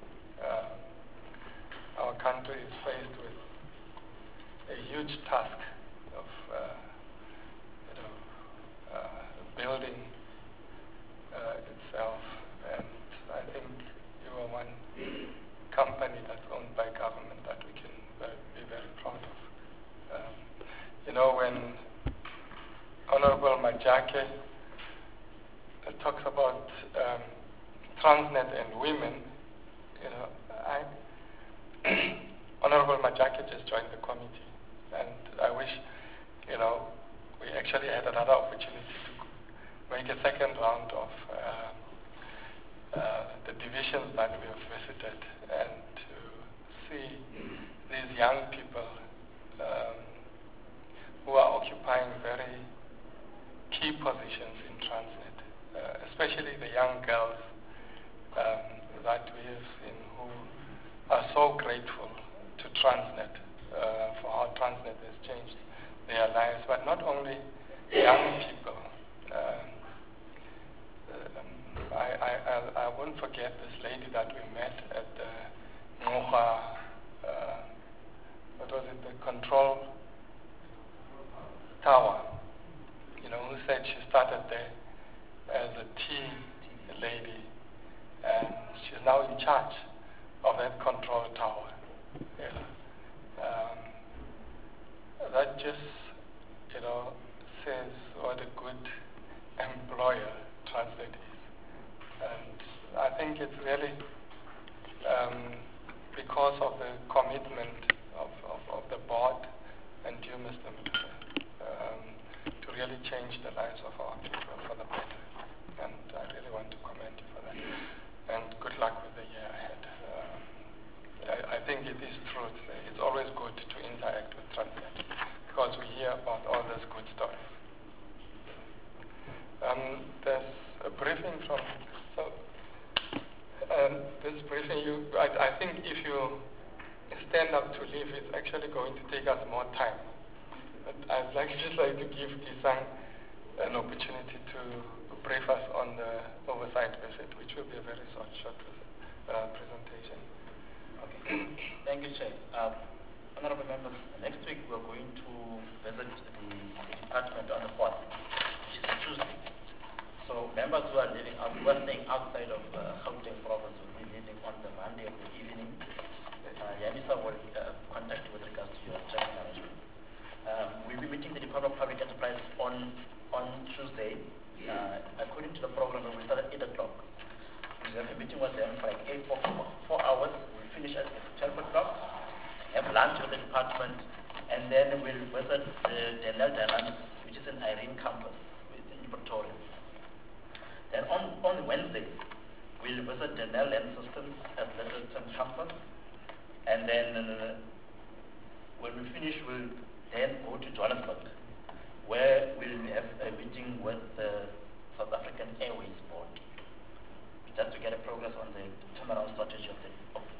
Uh, our country is faced with a huge task of, uh, you know, uh, building uh, itself, and I think you are one company that's owned by government that we can uh, be very proud of. Um, you know, when Honorable Majake uh, talks about um, Transnet and women, you know, I Honorable Majake just joined the committee, and I wish, you know, we actually had another opportunity to make a second round of uh, uh, the divisions that we have visited, and to see these young people um, who are occupying very key positions in Transnet, uh, especially the young girls um, that we have seen who are so grateful to Transnet uh, for how Transnet has changed their lives, but not only young people. Um, um, I, I, I, I won't forget this lady that we met at the Ngoha, uh, what was it, the control tower, you know, who said she started there as a tea lady, and she's now in charge of that control tower. Yeah. Um, that just, you know, says what a good employer Transnet is. And I think it's really um, because of the commitment of, of, of the board and you, Mister Malefe, um, to really change the lives of our people for the better. And I really want to commend you for that. And good luck with the year ahead. Um, I, I think it is true. It's always good to interact with Transnet because we hear about all those good stories. Um, there's a briefing from, so um, this briefing, you, I, I think if you stand up to leave, it's actually going to take us more time. But I'd like just like to give Kisang an opportunity to brief us on the oversight visit, which will be a very short, short uh, presentation. Okay. Thank you, Chair. Uh, honorable members, next week we're going to visit the department on the fourth, which is a Tuesday. So members who are living out, who are staying outside of uh, Gauteng province will be leaving on the Monday of the evening. Uh, Yanisa will uh, contact you with regards to your traffic management. Um, we'll be meeting the Department of Public Enterprise on on Tuesday. Uh, according to the program, we start at eight o'clock. We have a meeting with them for like eight, four, four hours. We'll finish at twelve o'clock, have lunch with the department, and then we'll visit the Denel Dynamics, which is in Irene campus in Pretoria. Then on, on Wednesday, we'll visit Denel Land Systems at Littleton campus, and then uh, when we finish, we'll then go to Johannesburg, where we'll have a meeting with the South African Airways Board, just to get a progress on the turnaround strategy of the, of